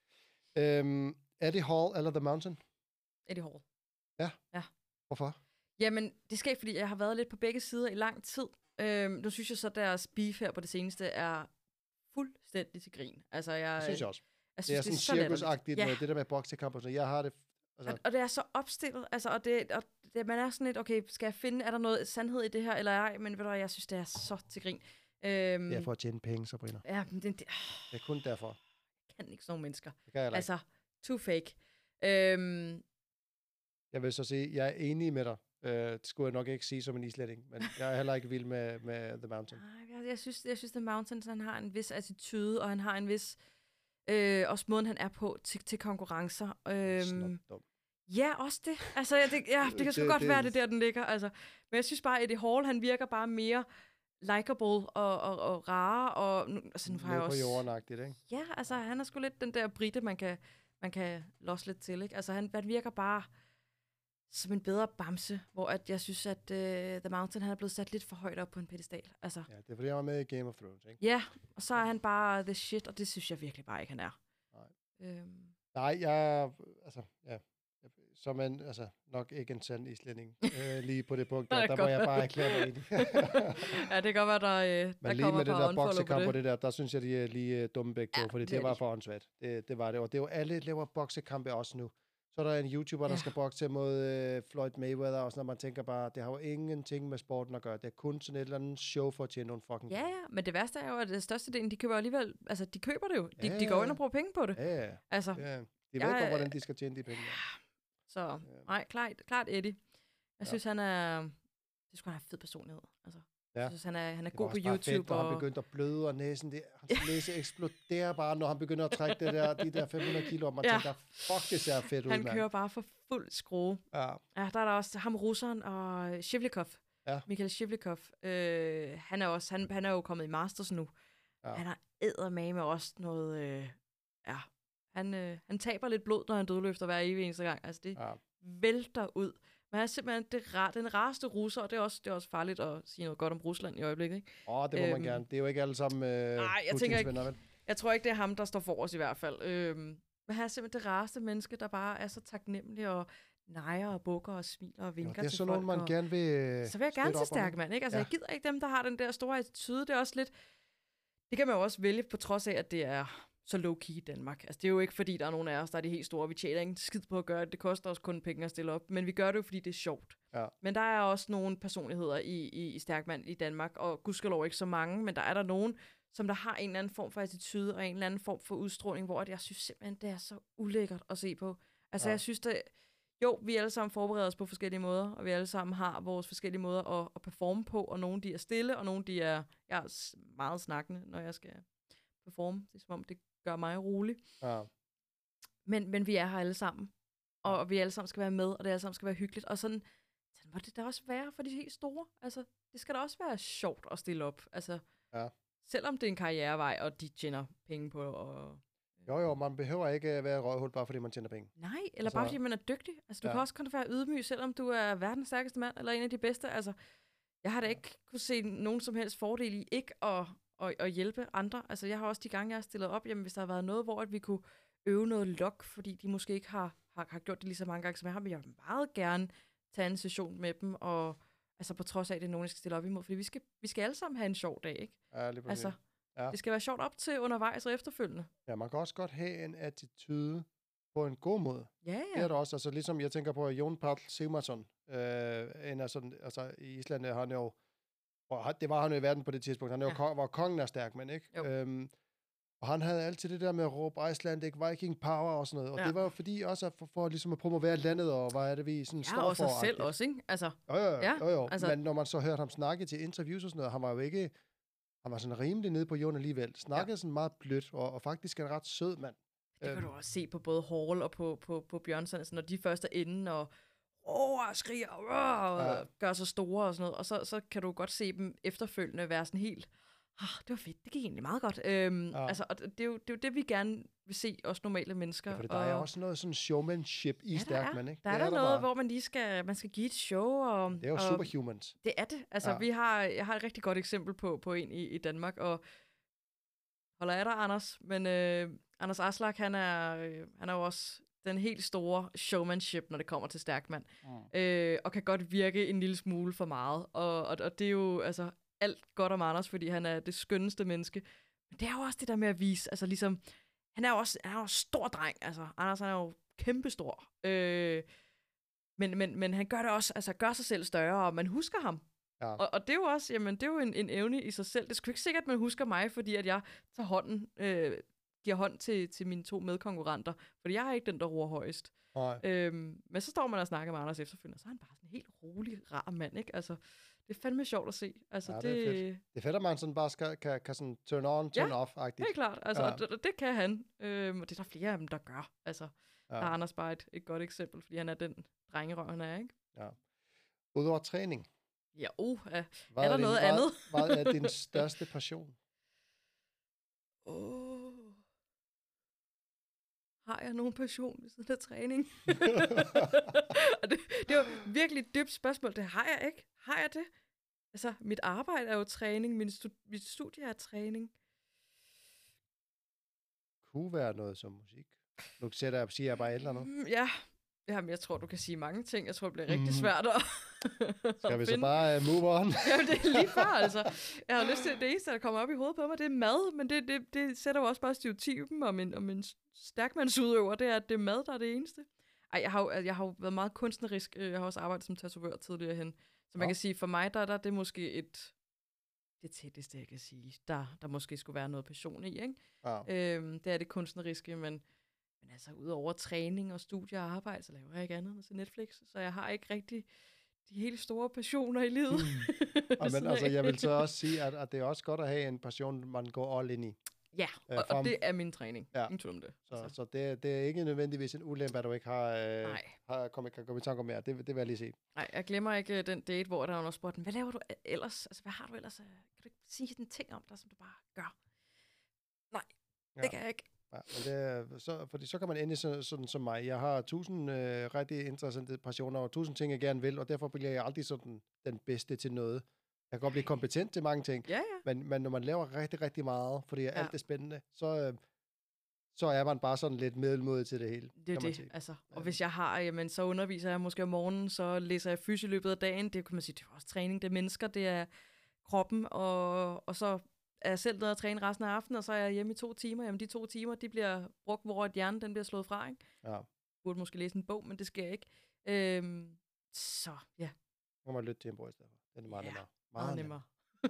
ord. Eddie Hall eller The Mountain? Eddie Hall. Ja. Hvorfor? Jamen, det sker fordi jeg har været lidt på begge sider i lang tid. Nu synes jeg så, deres beef her på det seneste er fuldstændig til grin. Altså, det synes jeg også. Det er sådan cirkusagtigt med det der med boksekamp og sådan. Jeg har det... Altså. Og det er så opstillet, altså, og man er sådan lidt, okay, skal jeg finde, er der noget sandhed i det her, eller ej? Men ved du, jeg synes, det er så til grin. Det er for at tjene penge, Sabrina. Ja, men det er kun derfor. Jeg kan ikke sådan nogle mennesker. Det kan jeg altså, too fake. Jeg vil så sige, jeg er enig med dig. Det skulle jeg nok ikke sige som en islænding, men jeg er heller ikke vild med The Mountain. Jeg synes The Mountain, han har en vis attitude, og han har en vis også måden, han er på til konkurrencer. Dum. Ja, også det. Altså, det kan sgu godt være, det der, den ligger. Altså. Men jeg synes bare, at Eddie Hall, han virker bare mere likeable og rare. Og altså, nu har jeg også... på jorden-agtigt, ikke? Ja, altså, han er sgu lidt den der brite, man kan losse lidt til, ikke? Altså, han virker bare som en bedre bamse, hvor at jeg synes, at The Mountain, han er blevet sat lidt for højt op på en pedestal. Altså. Ja, det er fordi, han var med i Game of Thrones, ikke? Ja, og så er han bare the shit, og det synes jeg virkelig bare ikke, han er. Nej. Nej, som en, nok ikke en sand islænding, lige på det punkt, der må jeg bare erklære mig enig. Ja, det kan godt være, der men lige med det der boksekamp og det der synes jeg, de er lige dumme begge to, fordi det var for åndssvagt. Det var det, og det er jo alle laver boksekampe også nu. Så er der en YouTuber, der skal bokse mod Floyd Mayweather, og sådan, og man tænker bare, det har jo ingenting med sporten at gøre. Det er kun sådan et eller andet show for at tjene nogle fucking penge. Ja, men det værste er jo, at det største del, de køber alligevel, altså de køber det jo. De går ind og bruger penge på det. Ja, altså, de ved godt, hvordan de skal tjene de penge. Så, nej, klart Eddie. Jeg synes, han er, det skulle have en fed personlighed, altså. Ja. Jeg synes, han er god på YouTube. Fedt, og han begyndte at bløde, og næsen, hans næse eksploderer bare, når han begynder at trække de der 500 kilo, og man tænker, fuck, det ser fedt ud, han kører bare for fuld skrue. Ja, der er der også ham, russeren og Shivlikov. Ja. Mikhail Shivlikov. Han er jo kommet i Masters nu. Ja. Han har eddermame også noget, han taber lidt blod, når han dødløfter hver evig eneste gang. Altså, det vælter ud. Man er simpelthen den rareste russer, og det er også farligt at sige noget godt om Rusland i øjeblikket, ikke? Det må man gerne. Det er jo ikke alle sammen Putins venner, vel? Jeg tror ikke, det er ham, der står for os i hvert fald. Men han er simpelthen det rareste menneske, der bare er så taknemmelig og nejer og bukker og smiler og vinker til folk. Det er sådan nogen, man gerne vil... Så vil jeg gerne til Stærkmand, ikke? Altså, jeg gider ikke dem, der har den der store attitude. Det er også lidt... Det kan man jo også vælge, på trods af, at det er så low-key i Danmark. Altså, det er jo ikke, fordi der er nogen af os, der er de helt store. Vi tjener ingen skid på at gøre det. Det koster os kun penge at stille op. Men vi gør det jo, fordi det er sjovt. Ja. Men der er også nogle personligheder i Stærkmand i Danmark, og gudskelov ikke så mange, men der er der nogen, som der har en eller anden form for attitude og en eller anden form for udstråling, hvor jeg synes simpelthen, det er så ulækkert at se på. Altså, jeg synes, det... Jo, vi alle sammen forbereder os på forskellige måder, og vi alle sammen har vores forskellige måder at performe på, og nogle de er stille, og nogle de er... Jeg er meget snakkende, når jeg skal performe. Det er som om, det gør mig rolig. Ja. Men vi er her alle sammen, og vi alle sammen skal være med, og det alle sammen skal være hyggeligt, og sådan må det da også være for de helt store. Altså, det skal da også være sjovt at stille op. Altså, selvom det er en karrierevej, og de tjener penge på, og... Jo, man behøver ikke være røvhul, bare fordi man tjener penge. Nej, eller altså, bare fordi man er dygtig. Altså, du kan også kun være ydmyg, selvom du er verdens stærkeste mand, eller en af de bedste. Altså, jeg har da ikke kunne se nogen som helst fordel i ikke at hjælpe andre. Altså, jeg har også de gange, jeg har stillet op, jamen, hvis der har været noget, hvor at vi kunne øve noget lok, fordi de måske ikke har gjort det lige så mange gange, som jeg har, men jeg vil meget gerne tage en session med dem, og altså på trods af, at det er nogen, jeg skal stille op imod, fordi vi skal alle sammen have en sjov dag, ikke? Ja, lige præcis. Altså, det skal være sjovt op til undervejs og efterfølgende. Ja, man kan også godt have en attitude på en god måde. Ja. Det er der også, altså ligesom jeg tænker på Jón Páll Sigmarsson, en af sådan, altså i Island er han jo, det var han jo i verden på det tidspunkt, han var kongen af Stærkmand, ikke? Og han havde altid det der med at råbe Icelandic, Viking Power og sådan noget. Og det var jo fordi også for ligesom at promovere landet, og hvad er det, vi sådan står for. Ja, og sig selv også, ikke? Altså, jo. Altså, men når man så hørte ham snakke til interviews og sådan noget, han var jo ikke... Han var sådan rimelig nede på jorden alligevel. Snakkede sådan meget blødt, og faktisk en ret sød mand. Det kan du også se på både Hall og på Bjørnsson, altså, når de først er inde og skriger og gør sig store og sådan noget. Og så kan du godt se dem efterfølgende være sådan helt... det var fedt, det gik egentlig meget godt. Altså, og det er jo det, vi gerne vil se, os normale mennesker. Ja, for der er også noget sådan showmanship i Stærkmand, ikke? Der er noget, hvor man lige skal give et show. Og, det er jo superhumans. Det er det. Altså, jeg har et rigtig godt eksempel på en i Danmark, og holder af dig, Anders, men Anders Aslak, han er jo også den helt store showmanship, når det kommer til Stærkmand, og kan godt virke en lille smule for meget. Og det er jo, altså... alt godt om Anders, fordi han er det skønneste menneske. Men det er jo også det der med at vise, altså ligesom, han er jo stor dreng, altså Anders han er jo kæmpestor. Men han gør det også, altså gør sig selv større, og man husker ham. Ja. Og det er jo også, jamen det er jo en evne i sig selv. Det er sgu ikke sikkert, at man husker mig, fordi at jeg tager giver hånd til mine 2 medkonkurrenter, fordi jeg er ikke den, der roer højst. Men så står man og snakker med Anders efterfølgende, og så er han bare sådan en helt rolig, rar mand, ikke? Altså, det er fandme sjovt at se. Altså, det er fedt. Det er fedt, at man sådan bare kan sådan turn on, turn off-agtigt. Det er klart. Altså, det kan han. Og det er der flere af dem, der gør. Altså, der er Anders bare et godt eksempel, fordi han er den drengerøv, han er, ikke? Ja. Udover træning. Ja, er der noget andet? Hvad er din største passion? Har jeg nogen passion ved siden af træning? Og det var virkelig et dybt spørgsmål. Det har jeg ikke. Har jeg det? Altså, mit arbejde er jo træning. Mit studie er træning. Kunne være noget som musik. Nu siger jeg bare et eller andet. Ja. Jamen, jeg tror, du kan sige mange ting. Jeg tror, det bliver rigtig svært at Skal vi så bare move on? Jamen, det er lige før, altså. Jeg har lyst til, det eneste, der kommer op i hovedet på mig, det er mad, men det sætter jo også bare stereotypen om en stærkmandsudøver, det er, at det er mad, der er det eneste. Ej, jeg har jo været meget kunstnerisk. Jeg har også arbejdet som tatovør tidligere hen. Så man kan sige, for mig, der er det måske det tætteste, jeg kan sige, der måske skulle være noget passion i, ikke? Det er det kunstneriske, men altså, udover træning og studie og arbejde, så laver jeg ikke andet end til Netflix. Så jeg har ikke rigtig de helt store passioner i livet. Men altså, jeg vil så også sige, at det er også godt at have en passion, man går all in i. Ja, og det er min træning. Ingen tvivl om det. Så det er ikke nødvendigvis en ulempe, at du ikke kan komme i tanke om mere. Det vil jeg lige se. Nej, jeg glemmer ikke den date, hvor der var noget spurgt, hvad laver du ellers? Altså, hvad har du ellers? Kan du ikke sige en ting om dig, som du bare gør? Nej, det kan jeg ikke. Ja, men fordi så kan man ende sådan som mig. Jeg har 1000 rigtig interessante passioner og 1000 ting, jeg gerne vil, og derfor bliver jeg aldrig sådan den bedste til noget. Jeg kan godt blive kompetent til mange ting, Ja, ja. men når man laver rigtig, rigtig meget, fordi Ja. alt er spændende, så er man bare sådan lidt middelmodig til det hele. Det er det, altså. Og hvis jeg har, jamen, så underviser jeg måske om morgenen, så læser jeg fys i løbet af dagen. Det kan man sige, det er også træning, det er mennesker, det er kroppen, og så er jeg selv nede og træne resten af aftenen, og så er jeg hjemme i 2 timer. Jamen, de 2 timer, de bliver brugt, hvor et hjerne, den bliver slået fra, ikke? Ja. Jeg burde måske læse en bog, men det sker ikke. Så, ja. Så kan man lytte til en bog i stedet for. Det er meget nemmere. Meget nemmere.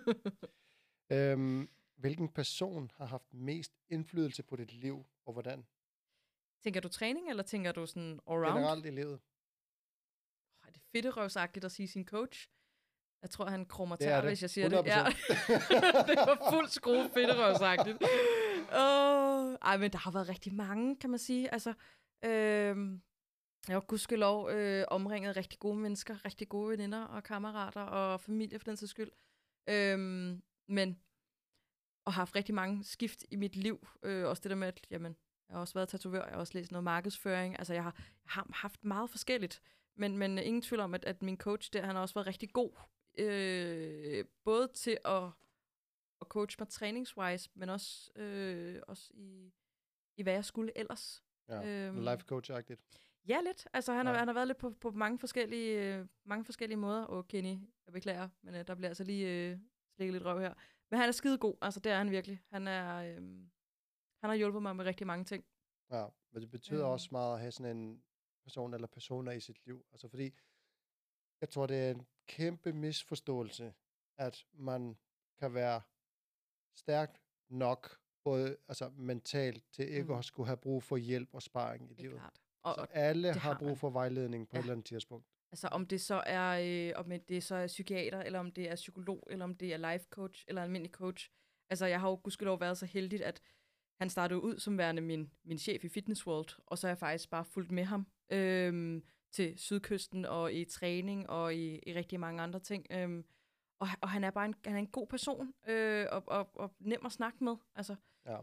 Hvilken person har haft mest indflydelse på dit liv, og hvordan? Tænker du træning, eller tænker du sådan all-round? Generelt i livet. Er det fedterøvsagtigt at sige sin coach? Jeg tror, han krummer Det tær, hvis jeg siger 100%. det. Ja. Det var fuldt skrue fedterøvsagtigt. Ej, men der har været rigtig mange, kan man sige. Altså, jeg har gudskelov omringet af rigtig gode mennesker, rigtig gode veninder og kammerater og familie for den sags skyld. Men og har haft rigtig mange skift i mit liv. Også det der med, at jamen, jeg har også været tatovør, jeg har også læst noget markedsføring. Altså, jeg har haft meget forskelligt. Men ingen tvivl om, at min coach der, han har også været rigtig god. Både til at coache mig træningswise, men også i hvad jeg skulle ellers. Ja, life coach-agtigt. Ja, lidt. Altså, han har været lidt på mange forskellige måder. Kenny, jeg beklager, men der bliver altså lige slikket lidt røv her. Men han er skide god, altså det er han virkelig. Han har hjulpet mig med rigtig mange ting. Ja, men det betyder også meget at have sådan en person eller personer i sit liv. Altså fordi, jeg tror, det er en kæmpe misforståelse, at man kan være stærk nok, både altså mentalt, til ikke at skulle have brug for hjælp og sparring i livet. Klart. Så alle har brug for vejledning på et eller andet tidspunkt. Altså om det så er psykiater, eller om det er psykolog, eller om det er life coach, eller almindelig coach. Altså jeg har jo gudskelov været så heldig, at han startede ud som værende min chef i Fitness World, og så er jeg faktisk bare fulgt med ham til Sydkysten, og i træning, og i rigtig mange andre ting. Og han er bare en god person, og nem at snakke med. Altså,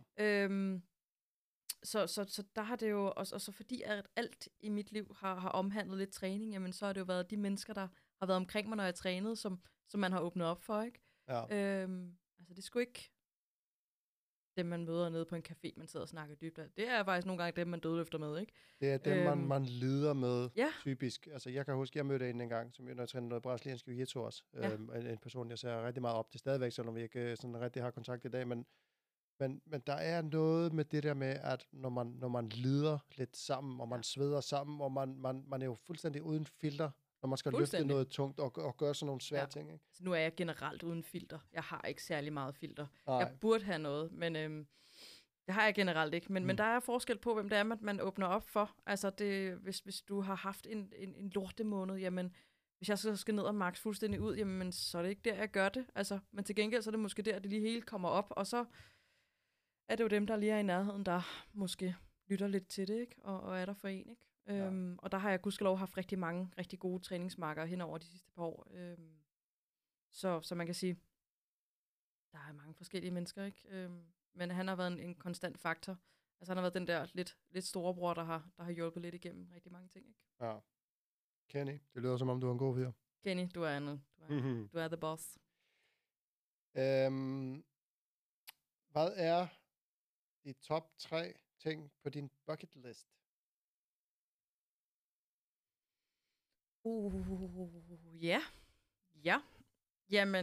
Så der har det jo også, og så fordi at alt i mit liv har omhandlet lidt træning, jamen så har det jo været de mennesker, der har været omkring mig, når jeg trænede, som man har åbnet op for, ikke? Ja. Altså det er sgu ikke dem, man møder nede på en café, man sidder og snakker dybt af. Det er faktisk nogle gange dem, man dødløfter med, ikke? Det er dem, man lider med, typisk. Altså jeg kan huske, jeg mødte en gang, som når jeg trænede noget brasiliansk jiu-jitsu også. En person, jeg ser rigtig meget op til stadigvæk, selvom vi ikke sådan rigtig har kontakt i dag, men der er noget med det der med, at når man lider lidt sammen, og man sveder sammen, og man er jo fuldstændig uden filter, når man skal løfte noget tungt og gøre sådan nogle svære ting. Ikke? Så nu er jeg generelt uden filter. Jeg har ikke særlig meget filter. Nej. Jeg burde have noget, men det har jeg generelt ikke. Men der er forskel på, hvem det er, man åbner op for. Altså hvis du har haft en lortemåned, jamen hvis jeg så skal ned og max fuldstændig ud, jamen så er det ikke der, jeg gør det. Altså, men til gengæld så er det måske der, det lige hele kommer op, og så er det jo dem, der lige er i nærheden, der måske lytter lidt til det, ikke? Og er der for en, ikke? Og der har jeg gudskelov haft rigtig mange rigtig gode træningsmarker hen over de sidste par år. Så man kan sige, der er mange forskellige mennesker, ikke? Men han har været en konstant faktor. Altså han har været den der lidt storebror, der har hjulpet lidt igennem rigtig mange ting, ikke? Ja. Kenny, det lyder som om, du er en god fyr. Kenny, du er the boss. Hvad er de top 3 ting på din bucket list? Ja. Jamen,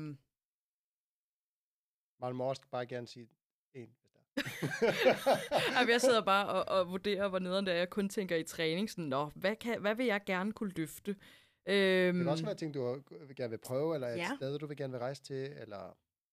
Man må også bare gerne sige en, hvis der. Jeg sidder bare og vurderer, hvor nederen det er. Jeg kun tænker i træning. Sådan, hvad vil jeg gerne kunne løfte? Det kan også være ting, du gerne vil prøve, eller et sted, du vil gerne vil rejse til, eller...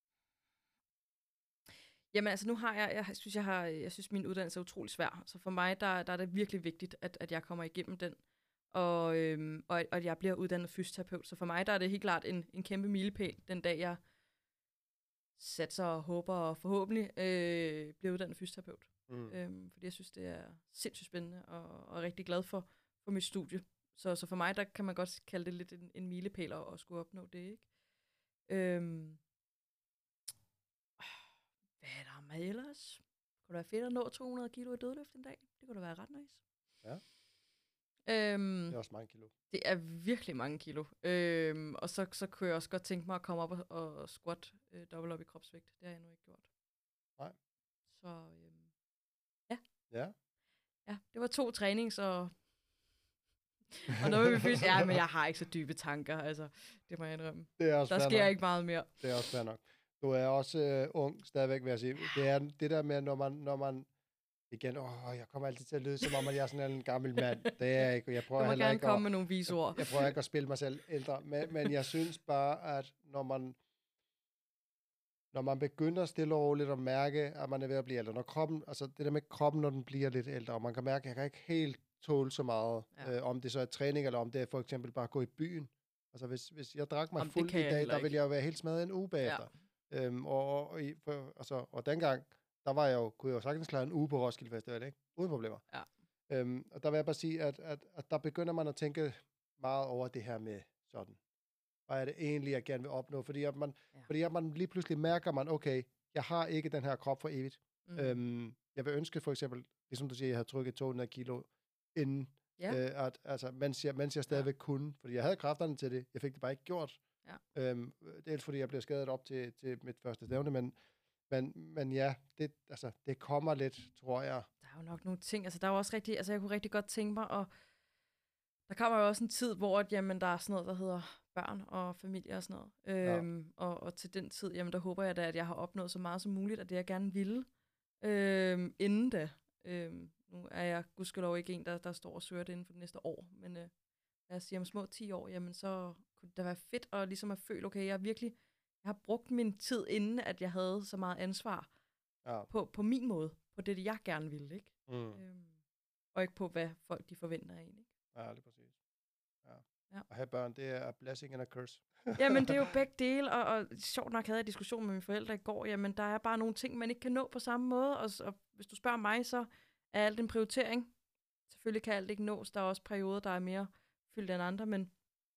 Jamen altså, nu har jeg synes, min uddannelse er utrolig svær. Så for mig, der er det virkelig vigtigt, at jeg kommer igennem den. Og at jeg bliver uddannet fysioterapeut. Så for mig, der er det helt klart en kæmpe milepæl, den dag jeg satser og håber og forhåbentlig bliver uddannet fysioterapeut. Fordi jeg synes, det er sindssygt spændende og rigtig glad for mit studie. Så for mig, der kan man godt kalde det lidt en milepæl at skulle opnå det, ikke? Hvad er der med ellers? kunne det være fedt at nå 200 kilo i dødløft en dag. Det kunne da være ret nice. Ja. Øhm, Det er også mange kilo. det er virkelig mange kilo. Og så kunne jeg også godt tænke mig at komme op og squat dobbelt op i kropsvægt. Det har jeg endnu ikke gjort. Nej. Så Ja. ja, det var 2 trænings og noget med fysisk. Ja, men jeg har ikke så dybe tanker, altså. Det må jeg indrømme. Det er også Der fair sker nok. ikke meget mere. Det er også fair nok. Du er også ung, stadigvæk, vil jeg sige. Det er det der med, når man igen, jeg kommer altid til at lyde, som om at jeg er sådan en gammel mand. Det er jeg ikke. Jeg Du prøver må heller gerne ikke komme med nogle vise ord. jeg prøver ikke at spille mig selv ældre, men jeg synes bare, at når man begynder stille og roligt at mærke, at man er ved at blive ældre, når kroppen, altså det der med kroppen, når den bliver lidt ældre, og man kan mærke, at jeg kan ikke helt tåle så meget, om det så er træning, eller om det er for eksempel bare at gå i byen. Altså hvis jeg drak mig fuld i dag, der ville jeg jo være helt smadret en uge bagefter. Ja. Og dengang, der var kunne jeg jo sagtens klare en uge på Roskilde Festival, ikke? Uden problemer. Ja. Og der vil jeg bare sige, at der begynder man at tænke meget over det her med sådan, hvad er det egentlig, jeg gerne vil opnå? Fordi at man lige pludselig mærker, okay, jeg har ikke den her krop for evigt. Jeg vil ønske for eksempel, ligesom du siger, jeg havde trykket 200 kilo inden, mens jeg stadigvæk kunne. Fordi jeg havde kræfterne til det, jeg fik det bare ikke gjort. Ja. Dels fordi jeg blev skadet op til mit første stævne, men ja, det kommer lidt, tror jeg. Der er jo nok nogle ting, altså der er jo også rigtig, altså jeg kunne rigtig godt tænke mig, og der kommer jo også en tid, hvor jamen, der er sådan noget, der hedder børn og familie og sådan noget. Og til den tid, jamen der håber jeg da, at jeg har opnået så meget som muligt af det, jeg gerne ville. Inden da. Nu er jeg gudskelov ikke en, der står og søger det inden for det næste år, men lad os sige om små 10 år, jamen så kunne det da være fedt at ligesom at føle, okay, jeg har brugt min tid, inden at jeg havde så meget ansvar på min måde, på det, jeg gerne ville, ikke? Og ikke på, hvad folk de forventer af en, ikke? Ja, det er præcis. Ja. At have børn, det er a blessing and a curse. Jamen, det er jo begge dele, og sjovt nok havde jeg diskussion med mine forældre i går, jamen, der er bare nogle ting, man ikke kan nå på samme måde, og hvis du spørger mig, så er alt en prioritering. Selvfølgelig kan alt ikke nås, der er også perioder, der er mere fyldt end andre, men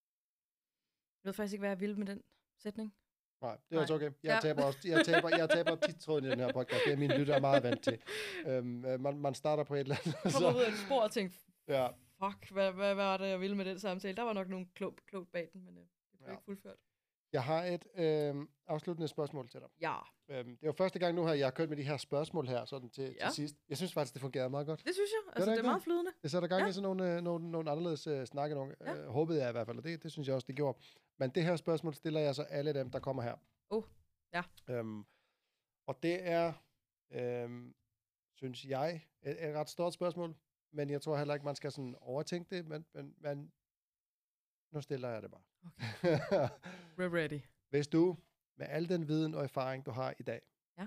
jeg ved faktisk ikke, hvad jeg vil med den sætning. Nej, det er også okay. Jeg taber tit tråden i den her podcast. Det er mine lyttere meget vant til. Man starter på et eller andet. Kommer ud af et spor og tænker, fuck, hvad var det, jeg ville med den samtale? Der var nok nogle klogt bag den, men det blev ikke fuldført. Jeg har et afsluttende spørgsmål til dig. Ja. Det er jo første gang nu her, jeg har kørt med de her spørgsmål her sådan til sidst. Jeg synes faktisk, det fungerede meget godt. Det synes jeg. Altså, det er meget flydende. Det sætter gang i sådan nogle anderledes snakke. Håbede jeg i hvert fald, og det synes jeg også, det gjorde. Men det her spørgsmål stiller jeg så alle dem, der kommer her. Ja. Og det er, synes jeg, et ret stort spørgsmål. Men jeg tror heller ikke, man skal sådan overtænke det. Men nu stiller jeg det bare. Okay. We're ready. Hvis du, med al den viden og erfaring, du har i dag,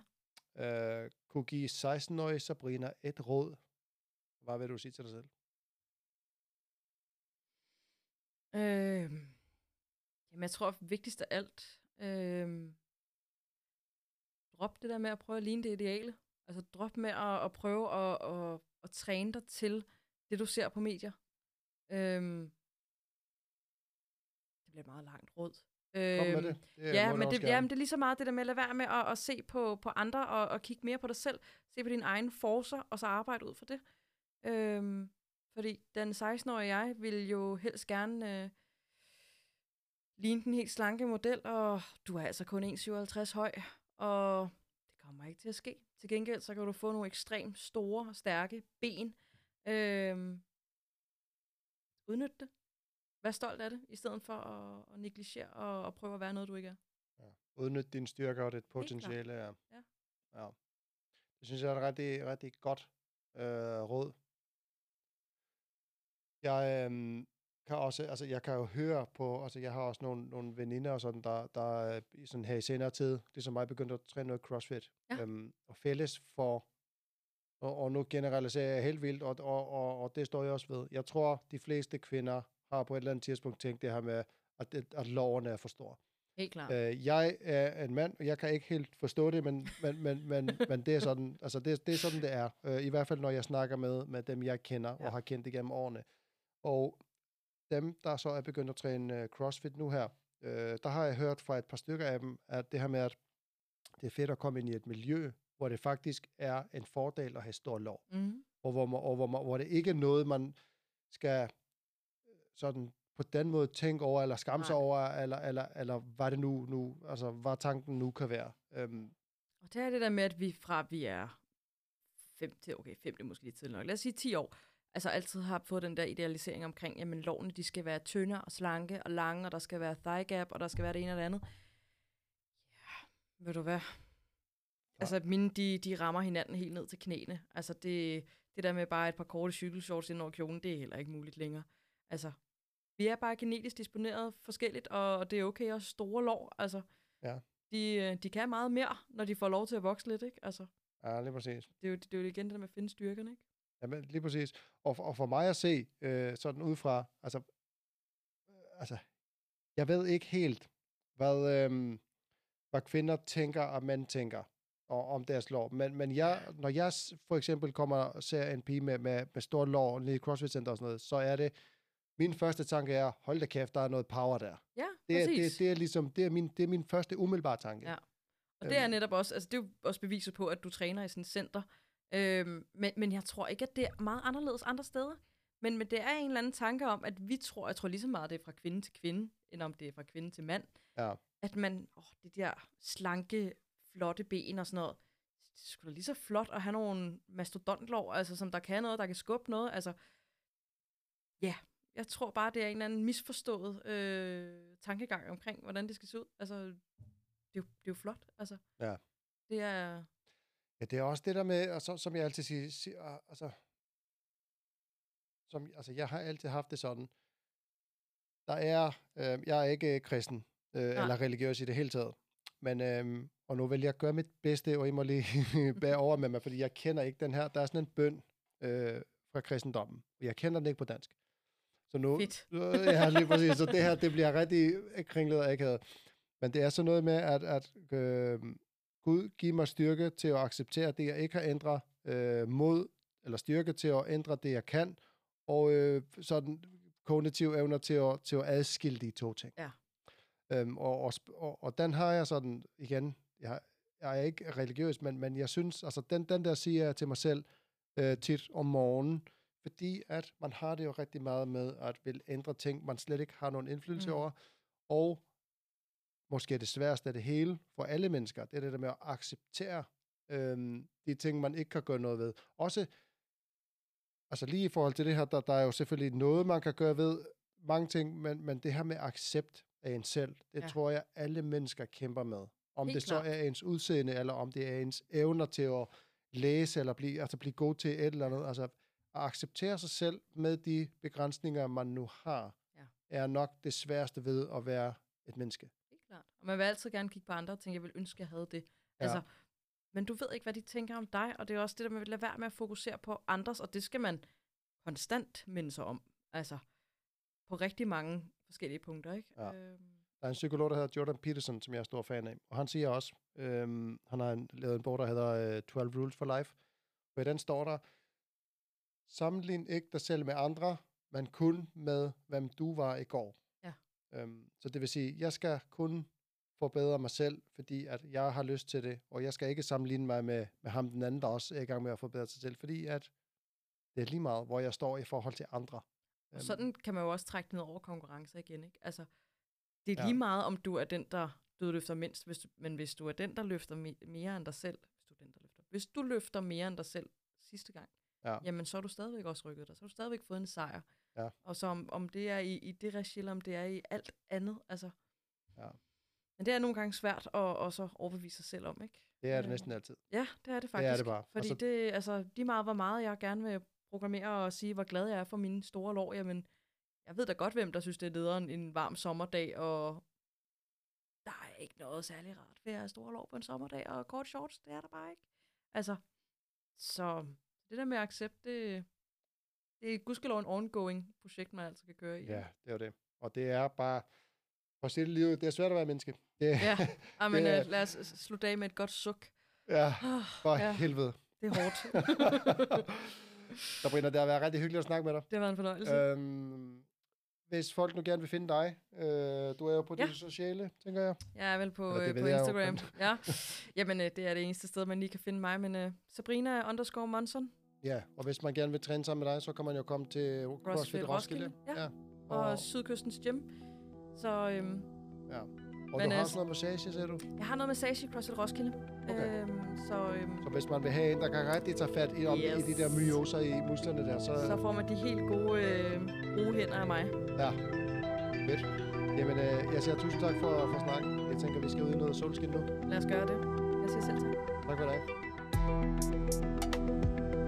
kunne give 16-årige Sabrina et råd, hvad vil du sige til dig selv? Jamen, jeg tror vigtigst af alt, drop det der med at prøve at ligne det ideale. Altså drop med at prøve at træne dig til det, du ser på medier. Det bliver et meget langt råd. Kom med det. Det er lige så meget det der med at lade være med at se på andre og kigge mere på dig selv. Se på dine egne forcer, og så arbejde ud for det. Fordi den 16-årige jeg vil jo helst gerne ligne den helt slanke model, og du er altså kun 1,57 høj, og det kommer ikke til at ske. Til gengæld så kan du få nogle ekstremt store, stærke ben. Udnyt det. Vær stolt af det, i stedet for at negligere og prøve at være noget, du ikke er. Ja. Udnyt dine styrker og dit potentiale. Ja. Det synes jeg er et rigtig, rigtig godt råd. Jeg kan også, altså jeg kan jo høre på, altså jeg har også nogle veninder og sådan, der sådan her i senere tid, ligesom mig, begyndte at træne noget CrossFit. Og fælles for, og nu generaliserer jeg helt vildt, og det står jeg også ved. Jeg tror, de fleste kvinder har på et eller andet tidspunkt tænkt det her med, at lovene er for store. Helt klart. Jeg er en mand, og jeg kan ikke helt forstå det, men det er sådan, altså det er sådan, det er. I hvert fald, når jeg snakker med dem, jeg kender og har kendt igennem årene. Og dem, der så er begyndt at træne CrossFit nu her, der har jeg hørt fra et par stykker af dem, at det her med, at det er fedt at komme ind i et miljø, hvor det faktisk er en fordel at have stor lår. Mm. Hvor det ikke er noget, man skal sådan på den måde tænke over, eller skamme sig over, eller hvad det nu, altså hvad tanken nu kan være. Og det er det der med, at vi er 5 det er måske lidt tidligt nok, lad os sige 10 år, altså altid har fået den der idealisering omkring, jamen lårene, de skal være tynde og slanke og lange, og der skal være thigh gap, og der skal være det ene og det andet. Ja, ved du hvad? Altså mine, de rammer hinanden helt ned til knæene. Altså det der med bare et par korte cykelshorts ind over kjolen, det er heller ikke muligt længere. Altså, vi er bare genetisk disponeret forskelligt, og det er okay også store lår. Altså, de kan meget mere, når de får lov til at vokse lidt, ikke? Altså, ja, lige præcis. Det er jo igen det der med at finde styrkerne, ikke? Ja, men lige præcis. Og for mig at se, sådan udefra, altså, jeg ved ikke helt, hvad kvinder tænker, og mænd tænker om deres lår. Men når jeg for eksempel kommer og ser en pige med stor lår nede i CrossFit Center og sådan noget, så er det, min første tanke er, hold da kæft, der er noget power der. Ja, præcis. Det er min første umiddelbare tanke. Ja. Og det er netop også, altså det er jo også beviset på, at du træner i sådan et center. Men jeg tror ikke, at det er meget anderledes andre steder. Men det er en eller anden tanke om, at jeg tror lige så meget, det er fra kvinde til kvinde, end om det er fra kvinde til mand. Ja. At man, det der slanke, flotte ben og sådan noget, det er sgu da lige så flot at have nogle mastodontlår, altså som der kan noget, der kan skubbe noget. Altså, ja, jeg tror bare, det er en eller anden misforstået tankegang omkring, hvordan det skal se ud. Altså, det er jo flot, altså. Ja. Det er... Ja, det er også det der med, altså, som jeg altid siger, jeg har altid haft det sådan, jeg er ikke kristen, eller religiøs i det hele taget, men, og nu vil jeg gøre mit bedste, og I må lige bære over med mig, fordi jeg kender ikke den her, der er sådan en bøn fra kristendommen, og jeg kender den ikke på dansk. Så nu, ja, lige præcis, så det her, det bliver rigtig kringlet og akavet. Men det er så noget med, at Gud giver mig styrke til at acceptere det, jeg ikke har ændret, mod, eller styrke til at ændre det, jeg kan, og sådan kognitive evner til at adskille de to ting. Ja. Og den har jeg sådan, igen, jeg er ikke religiøs, men jeg synes, altså den der siger jeg til mig selv tit om morgenen, fordi at man har det jo rigtig meget med at vil ændre ting, man slet ikke har nogen indflydelse over, og måske det sværeste af det hele for alle mennesker, det er det der med at acceptere de ting, man ikke kan gøre noget ved. Også, altså lige i forhold til det her, der er jo selvfølgelig noget, man kan gøre ved mange ting, men det her med accept af en selv, det tror jeg, alle mennesker kæmper med. Om helt det klart. Så er ens udseende, eller om det er ens evner til at læse, eller blive god til et eller andet. Altså, at acceptere sig selv med de begrænsninger, man nu har, er nok det sværeste ved at være et menneske. Helt klart. Og man vil altid gerne kigge på andre og tænke, jeg vil ønske, jeg havde det. Ja. Altså, men du ved ikke, hvad de tænker om dig, og det er også det, der man vil lade være med at fokusere på andres, og det skal man konstant minde sig om. Altså, på rigtig mange forskellige punkter, ikke? Ja. Der er en psykolog, der hedder Jordan Peterson, som jeg er stor fan af, og han siger også, han har lavet en bog, der hedder 12 Rules for Life, og i den står der, sammenlign ikke dig selv med andre, men kun med, hvem du var i går. Ja. Så det vil sige, jeg skal kun forbedre mig selv, fordi at jeg har lyst til det, og jeg skal ikke sammenligne mig med ham den anden, der også er i gang med at forbedre sig selv, fordi at det er lige meget, hvor jeg står i forhold til andre. Og sådan kan man jo også trække ned over konkurrencer igen, ikke? Altså, det er lige meget, om du er den, der dødløfter mindst, men hvis du er den, der løfter mere end dig selv, hvis du løfter mere end dig selv sidste gang, jamen så er du stadigvæk også rykket dig, så har du stadigvæk fået en sejr. Ja. Og så om det er i det regi, eller om det er i alt andet, altså. Ja. Men det er nogle gange svært at så overbevise sig selv om, ikke? Det er det næsten altid. Ja, det er det faktisk. Det er det bare. Fordi de meget, hvor meget jeg gerne vil programmere og sige, hvor glad jeg er for mine store lår, jamen, jeg ved da godt, hvem der synes, det er lederen en varm sommerdag, og der er ikke noget særlig rart ved at have store lår på en sommerdag, og kort shorts, det er der bare ikke. Altså, så det der med at accept, det er gudskelov en ongoing projekt, man altså kan køre i. Ja, det er jo det. Og det er bare, for at sige det livet, det er svært at være menneske. Men lad os slutte af med et godt suk. Ja, for helvede. Det er hårdt. Sabrina, det har været rigtig hyggeligt at snakke med dig. Det har været en fornøjelse. hvis folk nu gerne vil finde dig, du er jo på de sociale, tænker jeg. Jeg er vel på Instagram. Ja. Jamen, det er det eneste sted, man lige kan finde mig, men Sabrina_Monson. Ja, og hvis man gerne vil træne sammen med dig, så kan man jo komme til CrossFit Roskilde. Ja. Og Sydkystens Gym. Så, ja. Og du har sådan noget massage, siger du? Jeg har noget massage i CrossFit Roskilde. Okay. Så hvis man vil have en, der kan rigtig tage fat i de der myoser i musklerne der, så får man de helt gode hænder af mig. Ja, fedt. Jamen, jeg siger tusind tak for snakken. Jeg tænker, vi skal ud i noget solskin nu. Lad os gøre det. Jeg siger selv tak. Tak for dig.